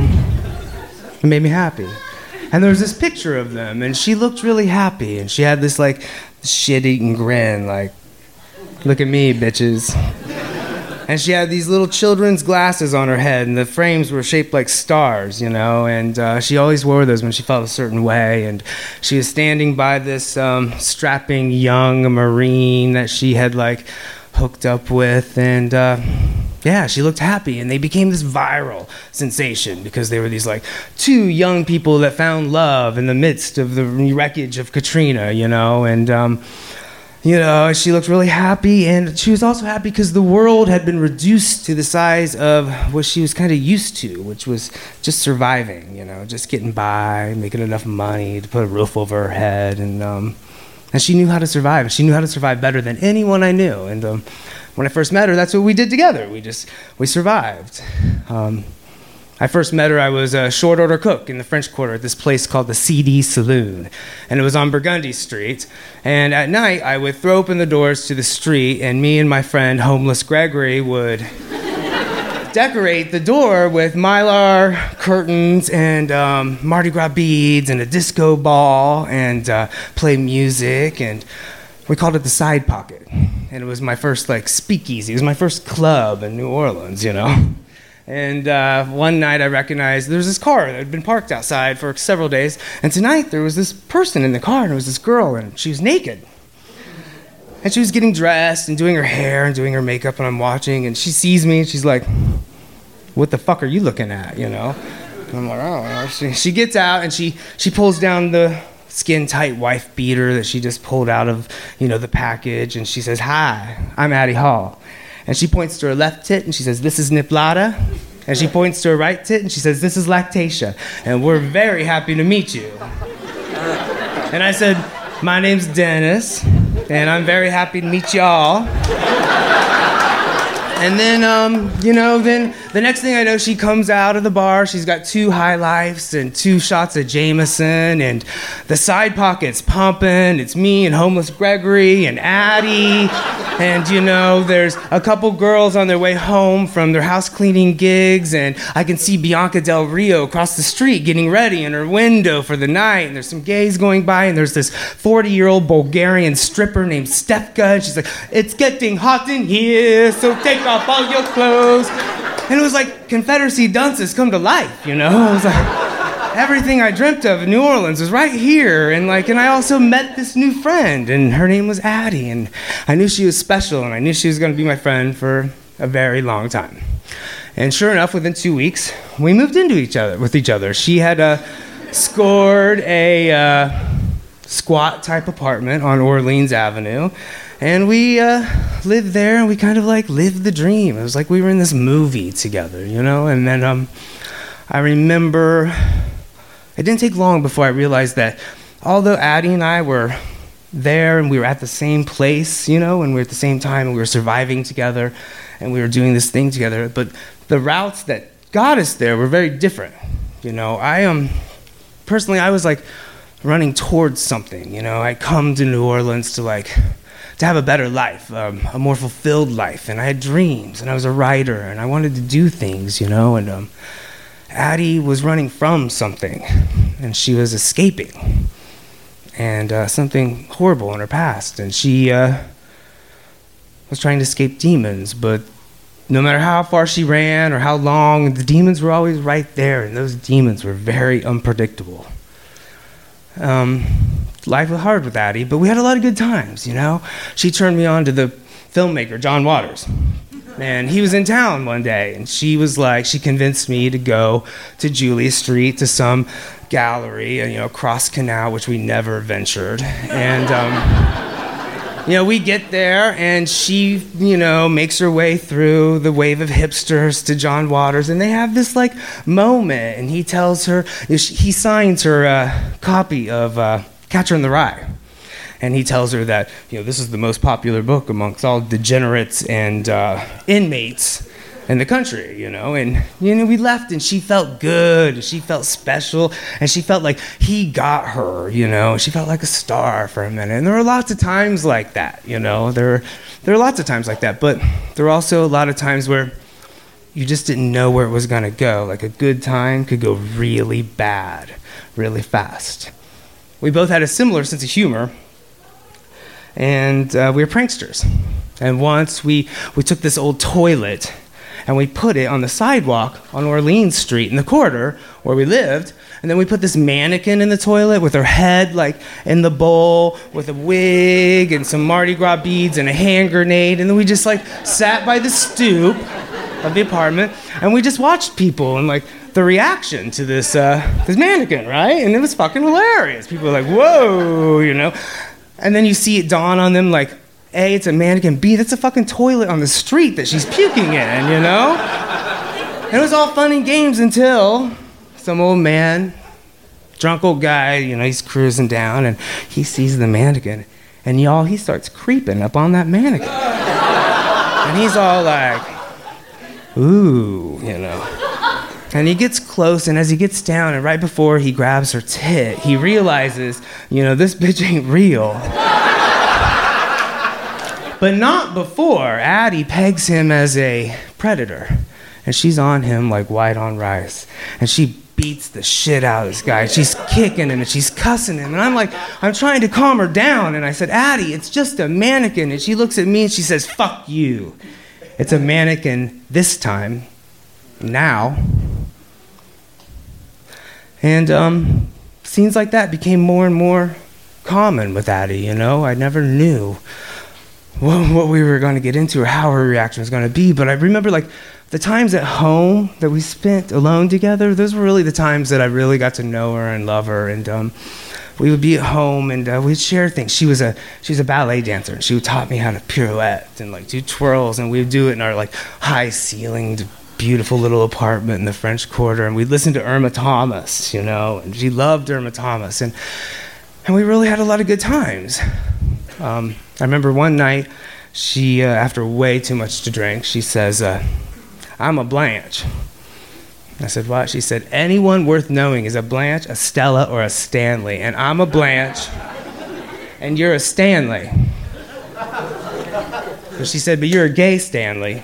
it made me happy. And there was this picture of them, and she looked really happy, and she had this, like, shit-eating grin, like, look at me, bitches. And she had these little children's glasses on her head, and the frames were shaped like stars, you know, and she always wore those when she felt a certain way, and she was standing by this strapping young Marine that she had, like, hooked up with, and yeah, she looked happy, and they became this viral sensation because they were these, like, two young people that found love in the midst of the wreckage of Katrina, you know, and, you know, she looked really happy, and she was also happy because the world had been reduced to the size of what she was kind of used to, which was just surviving, you know, just getting by, making enough money to put a roof over her head, and she knew how to survive. She knew how to survive better than anyone I knew, and when I first met her, that's what we did together. We survived. I first met her, I was a short order cook in the French Quarter at this place called the CD Saloon. And it was on Burgundy Street. And at night, I would throw open the doors to the street, and me and my friend, Homeless Gregory, would decorate the door with Mylar curtains and Mardi Gras beads and a disco ball and play music. And we called it the Side Pocket. And it was my first, like, speakeasy. It was my first club in New Orleans, you know. And one night I recognized there was this car that had been parked outside for several days. And tonight there was this person in the car, and it was this girl, and she was naked. And she was getting dressed and doing her hair and doing her makeup, and I'm watching, and she sees me, and she's like, "What the fuck are you looking at?" You know? And I'm like, "Oh." She gets out, and she pulls down the skin-tight wife beater that she just pulled out of, you know, the package, and she says, "Hi, I'm Addie Hall." And she points to her left tit, and she says, "This is Niplata." And she points to her right tit, and she says, "This is Lactatia. And we're very happy to meet you." And I said, "My name's Dennis, and I'm very happy to meet y'all." And then, you know, then the next thing I know, she comes out of the bar. She's got 2 High Lifes and 2 shots of Jameson, and the Side Pocket's pumping. It's me and Homeless Gregory and Addie. And, you know, there's a couple girls on their way home from their house cleaning gigs, and I can see Bianca Del Rio across the street getting ready in her window for the night, and there's some gays going by, and there's this 40-year-old Bulgarian stripper named Stefka, and she's like, "It's getting hot in here, so take off all your clothes." And it was like Confederacy dances come to life, you know? It was like everything I dreamt of in New Orleans was right here, and I also met this new friend, and her name was Addie, and I knew she was special, and I knew she was going to be my friend for a very long time. And sure enough, within 2 weeks, we moved into each other. She had scored a squat type apartment on Orleans Avenue, and we lived there, and we kind of like lived the dream. It was like we were in this movie together, you know? And then I remember it didn't take long before I realized that although Addie and I were there and we were at the same place, you know, and we were at the same time, and we were surviving together, and we were doing this thing together, but the routes that got us there were very different, you know? Personally, I was like running towards something, you know? I'd come to New Orleans to have a better life, a more fulfilled life, and I had dreams, and I was a writer, and I wanted to do things, you know? And Addie was running from something, and she was escaping. and something horrible in her past. And she was trying to escape demons, but no matter how far she ran or how long, the demons were always right there, and those demons were very unpredictable. Life was hard with Addie, but we had a lot of good times, you know? She turned me on to the filmmaker, John Waters. And he was in town one day, and she convinced me to go to Julia Street to some gallery, across canal, which we never ventured. And, we get there, and she, makes her way through the wave of hipsters to John Waters, and they have this, moment, and he tells her, he signs her copy of Catcher in the Rye. And he tells her that, this is the most popular book amongst all degenerates and inmates in the country, And, we left, and she felt good. She felt special, and she felt like he got her, She felt like a star for a minute. And there were lots of times like that, There are lots of times like that. But there were also a lot of times where you just didn't know where it was going to go. Like a good time could go really bad, really fast. We both had a similar sense of humor. And we were pranksters. And once we took this old toilet and we put it on the sidewalk on Orleans Street in the corridor where we lived. And then we put this mannequin in the toilet with her head in the bowl with a wig and some Mardi Gras beads and a hand grenade. And then we just sat by the stoop of the apartment and we just watched people and the reaction to this mannequin, right? And it was fucking hilarious. People were like, whoa, And then you see it dawn on them A, it's a mannequin, B, that's a fucking toilet on the street that she's puking in, And it was all fun and games until some old man, drunk old guy, he's cruising down and he sees the mannequin. And he starts creeping up on that mannequin. And he's all like, ooh, And he gets close, and as he gets down, and right before he grabs her tit, he realizes, this bitch ain't real. But not before Addie pegs him as a predator. And she's on him like white on rice. And she beats the shit out of this guy. She's kicking him, and she's cussing him. And I'm trying to calm her down. And I said, Addie, it's just a mannequin. And she looks at me, and she says, fuck you. It's a mannequin this time. Now. And scenes like that became more and more common with Addie, I never knew what we were going to get into or how her reaction was going to be. But I remember the times at home that we spent alone together, those were really the times that I really got to know her and love her. And we would be at home and we'd share things. She was a ballet dancer, and she taught me how to pirouette and do twirls, and we'd do it in our high-ceilinged, beautiful little apartment in the French Quarter, and we'd listen to Irma Thomas, and she loved Irma Thomas, and we really had a lot of good times. I remember one night, she, after way too much to drink, she says, I'm a Blanche. I said, what? She said, anyone worth knowing is a Blanche, a Stella, or a Stanley, and I'm a Blanche, and you're a Stanley. But she said, but you're a gay Stanley.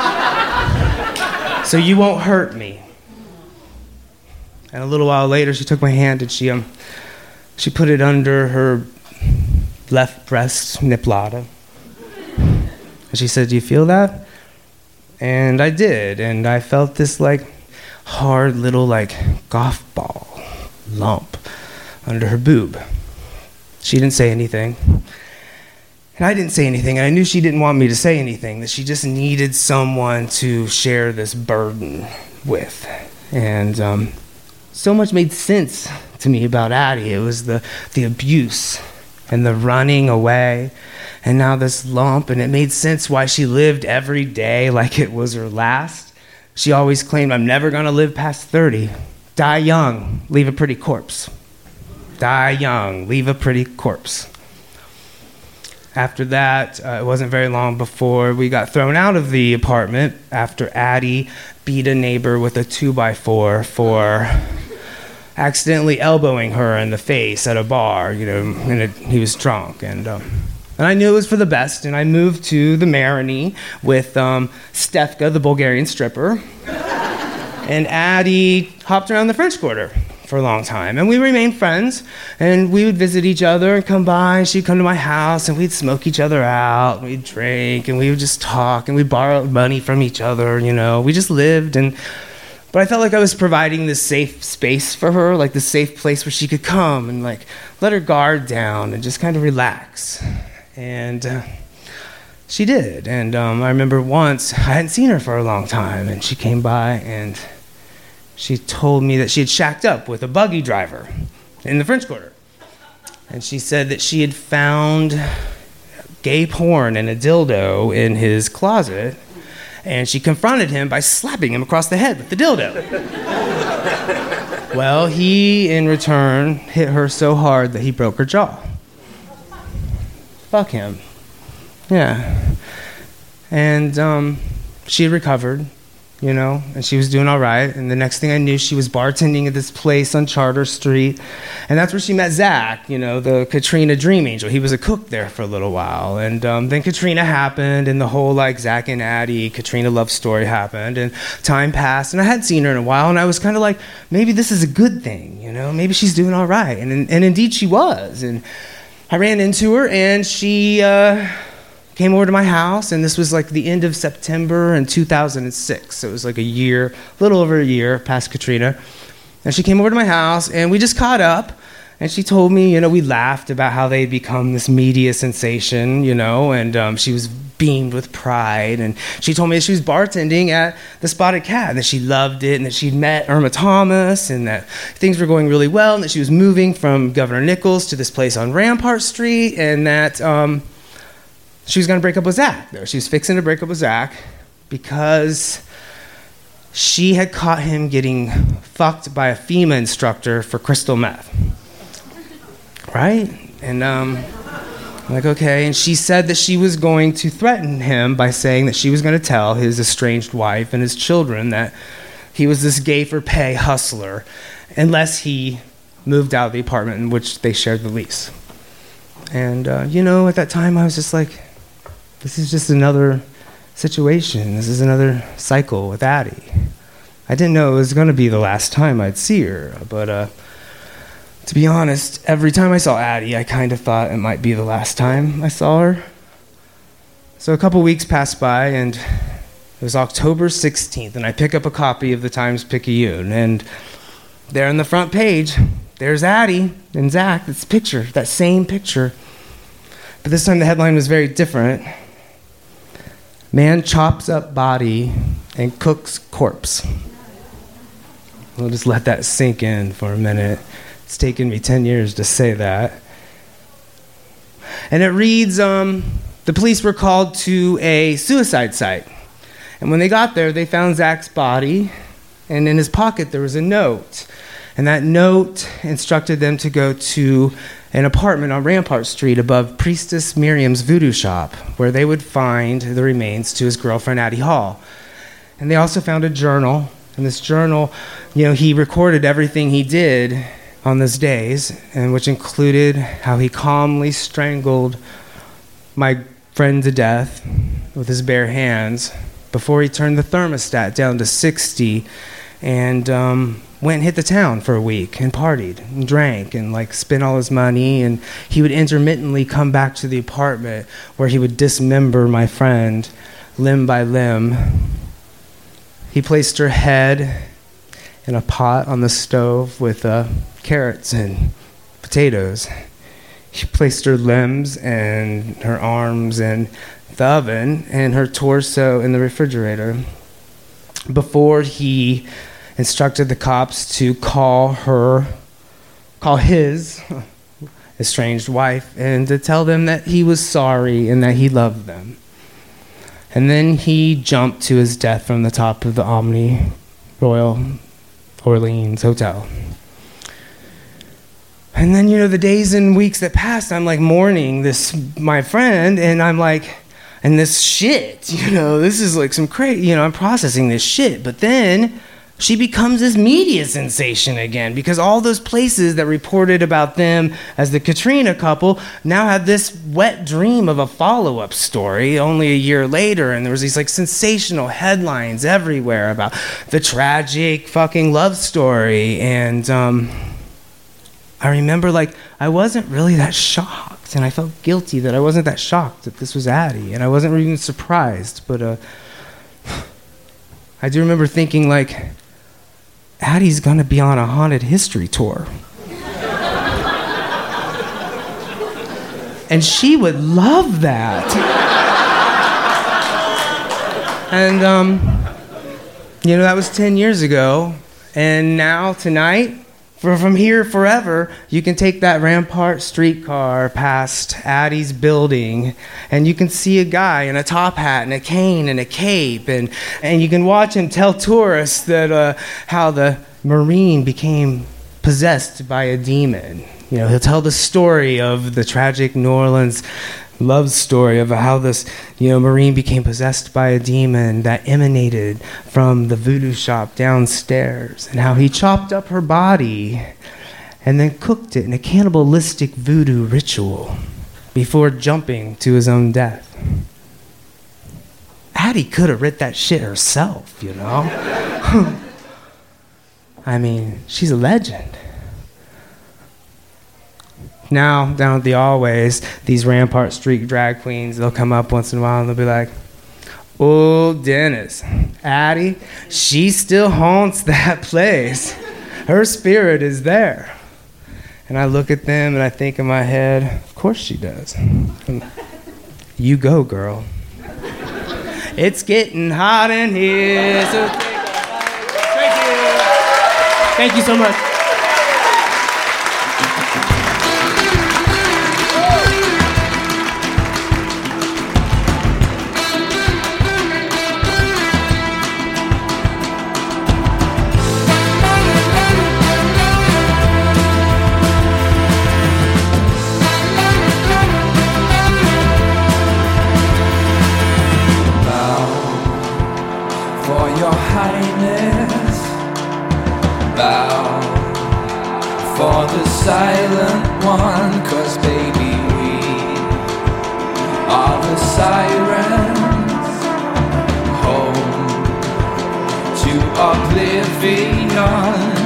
So you won't hurt me. And a little while later, she took my hand and she put it under her left breast niplata. And she said, do you feel that? And I did. And I felt this hard little golf ball lump under her boob. She didn't say anything. And I didn't say anything, and I knew she didn't want me to say anything, that she just needed someone to share this burden with. And so much made sense to me about Addie. It was the abuse and the running away, and now this lump, and it made sense why she lived every day like it was her last. She always claimed, I'm never going to live past 30. Die young, leave a pretty corpse. Die young, leave a pretty corpse. After that, it wasn't very long before we got thrown out of the apartment after Addie beat a neighbor with a 2x4 for accidentally elbowing her in the face at a bar, and he was drunk. And I knew it was for the best, and I moved to the Marigny with Stefka, the Bulgarian stripper. And Addie hopped around the French Quarter for a long time. And we remained friends, and we would visit each other and come by, and she'd come to my house, and we'd smoke each other out, and we'd drink, and we would just talk, and we'd borrow money from each other, you know. We just lived, but I felt like I was providing this safe space for her, like this safe place where she could come and like let her guard down and just kind of relax. And she did. And I remember once, I hadn't seen her for a long time, and she came by and she told me that she had shacked up with a buggy driver in the French Quarter. And she said that she had found gay porn and a dildo in his closet, and she confronted him by slapping him across the head with the dildo. Well, he, in return, hit her so hard that he broke her jaw. Fuck him. Yeah. And she had recovered, you know, and she was doing all right. And the next thing I knew, she was bartending at this place on Charter Street. And that's where she met Zach, you know, the Katrina Dream Angel. He was a cook there for a little while. And then Katrina happened, and the whole, like, Zach and Addie, Katrina love story happened. And time passed, and I hadn't seen her in a while. And I was kind of like, maybe this is a good thing, you know? Maybe she's doing all right. And indeed she was. And I ran into her, and she came over to my house, and this was like the end of September in 2006. So it was like a little over a year past Katrina. And she came over to my house, and we just caught up, and she told me, you know, we laughed about how they'd become this media sensation, you know, and she was beamed with pride. And she told me that she was bartending at the Spotted Cat, and that she loved it, and that she'd met Irma Thomas, and that things were going really well, and that she was moving from Governor Nichols to this place on Rampart Street, and that she was going to break up with Zach there. She was fixing to break up with Zach because she had caught him getting fucked by a FEMA instructor for crystal meth. Right? And I'm like, okay. And she said that she was going to threaten him by saying that she was going to tell his estranged wife and his children that he was this gay-for-pay hustler unless he moved out of the apartment in which they shared the lease. And, you know, at that time I was just like, this is just another situation. This is another cycle with Addie. I didn't know it was going to be the last time I'd see her, but to be honest, every time I saw Addie, I kind of thought it might be the last time I saw her. So a couple weeks passed by, and it was October 16th, and I pick up a copy of the Times-Picayune, and there on the front page, there's Addie and Zach, this picture, that same picture. But this time the headline was very different. Man chops up body and cooks corpse. We'll just let that sink in for a minute. It's taken me 10 years to say that. And it reads, the police were called to a suicide site. And when they got there, they found Zach's body, and in his pocket there was a note. And that note instructed them to go to an apartment on Rampart Street above Priestess Miriam's voodoo shop, where they would find the remains to his girlfriend, Addie Hall. And they also found a journal. In this journal, you know, he recorded everything he did on those days, and which included how he calmly strangled my friend to death with his bare hands before he turned the thermostat down to 60 and went and hit the town for a week and partied and drank and like spent all his money. And he would intermittently come back to the apartment where he would dismember my friend limb by limb. He placed her head in a pot on the stove with carrots and potatoes. He placed her limbs and her arms in the oven and her torso in the refrigerator before he instructed the cops to call his estranged wife and to tell them that he was sorry and that he loved them. And then he jumped to his death from the top of the Omni Royal Orleans Hotel. And then, you know, the days and weeks that passed, I'm like mourning my friend, and I'm like, and this shit, you know, this is like some crazy, you know, I'm processing this shit. But then she becomes this media sensation again because all those places that reported about them as the Katrina couple now have this wet dream of a follow-up story only a year later, and there was these like sensational headlines everywhere about the tragic fucking love story. And I remember like I wasn't really that shocked, and I felt guilty that I wasn't that shocked that this was Addie, and I wasn't even surprised, but I do remember thinking like, Addie's gonna be on a haunted history tour. And she would love that. And, that was 10 years ago. And now, tonight, from here forever, you can take that Rampart streetcar past Addie's building, and you can see a guy in a top hat and a cane and a cape, and you can watch him tell tourists that how the Marine became possessed by a demon. He'll tell the story of the tragic New Orleans love story of how this, Marine became possessed by a demon that emanated from the voodoo shop downstairs, and how he chopped up her body and then cooked it in a cannibalistic voodoo ritual before jumping to his own death. Addie could have writ that shit herself, I mean, she's a legend. Now, down at the Always, these Rampart Street drag queens, they'll come up once in a while and they'll be like, "Oh, Dennis, Addie, she still haunts that place. Her spirit is there." And I look at them and I think in my head, of course she does. You go, girl. It's getting hot in here, so thank you. Thank you so much. Silent one, 'cause baby we are the sirens, home to oblivion.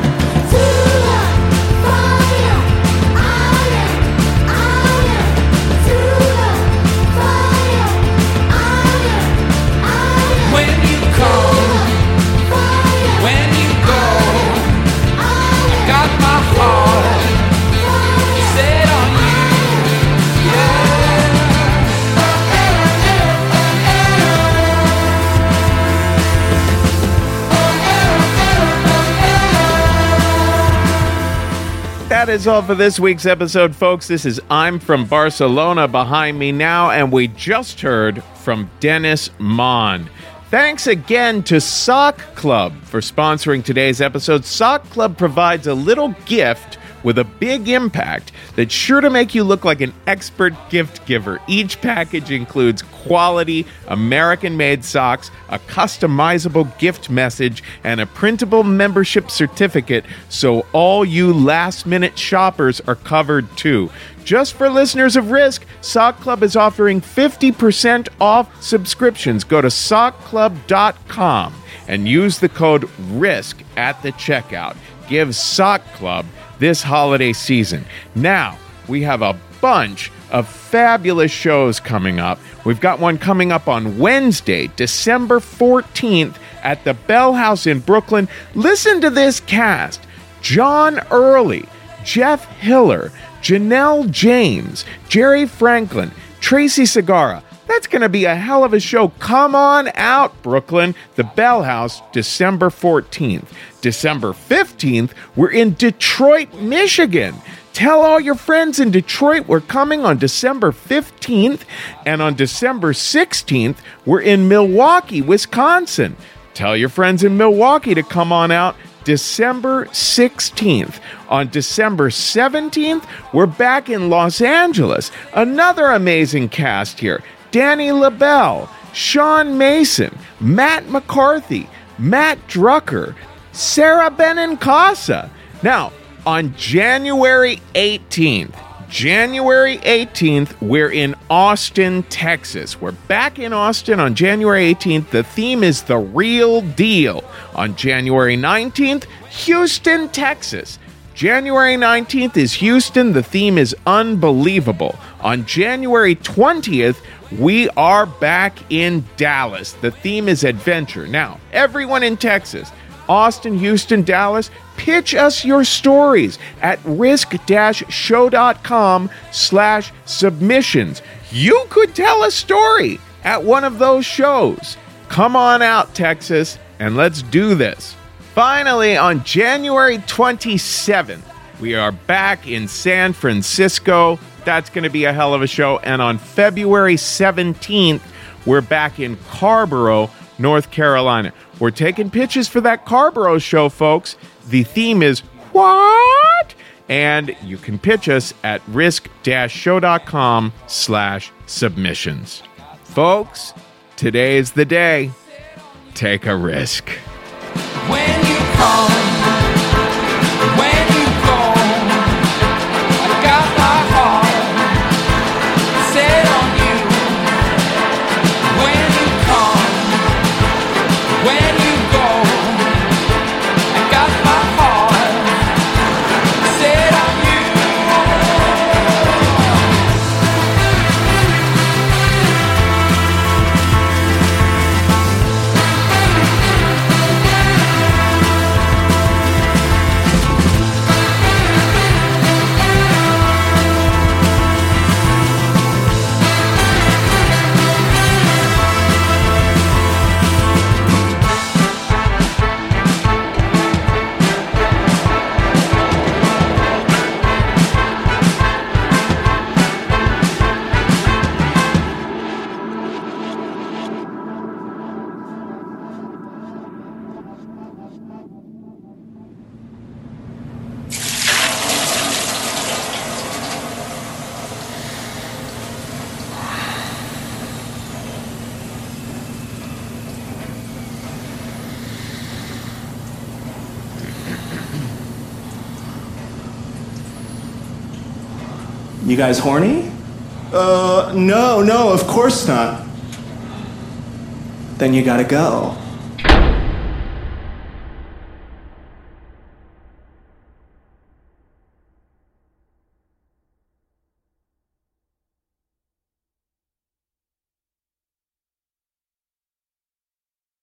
That is all for this week's episode, folks. This is I'm from Barcelona behind me now, and we just heard from Dennis Mon. Thanks again to Sock Club for sponsoring today's episode. Sock Club provides a little gift with a big impact that's sure to make you look like an expert gift giver. Each package includes quality American-made socks, a customizable gift message, and a printable membership certificate, so all you last-minute shoppers are covered too. Just for listeners of Risk, Sock Club is offering 50% off subscriptions. Go to sockclub.com and use the code RISK at the checkout. Give Sock Club this holiday season. Now, we have a bunch of fabulous shows coming up. We've got one coming up on Wednesday, December 14th at the Bell House in Brooklyn. Listen to this cast: John Early, Jeff Hiller, Janelle James, Jerry Franklin, Tracy Segarra. That's going to be a hell of a show. Come on out, Brooklyn. The Bell House, December 14th. December 15th, we're in Detroit, Michigan. Tell all your friends in Detroit we're coming on December 15th. And on December 16th, we're in Milwaukee, Wisconsin. Tell your friends in Milwaukee to come on out December 16th. On December 17th, we're back in Los Angeles. Another amazing cast here. Danny LaBelle, Sean Mason, Matt McCarthy, Matt Drucker, Sarah Benincasa. Now, on January 18th, we're in Austin, Texas. We're back in Austin on January 18th. The theme is The Real Deal. On January 19th, Houston, Texas. January 19th is Houston. The theme is Unbelievable. On January 20th, we are back in Dallas. The theme is Adventure. Now, everyone in Texas, Austin, Houston, Dallas, pitch us your stories at risk-show.com/submissions. You could tell a story at one of those shows. Come on out, Texas, and let's do this. Finally, on January 27th, we are back in San Francisco. That's going to be a hell of a show. And on February 17th, we're back in Carrboro, North Carolina. We're taking pitches for that Carrboro show, folks. The theme is what? And you can pitch us at risk-show.com/submissions. Folks, today is the day. Take a risk. When you come, when you go, I got my heart set on you. When you come, when you go, I got my heart set on you. You guys horny? No, of course not. Then you gotta go.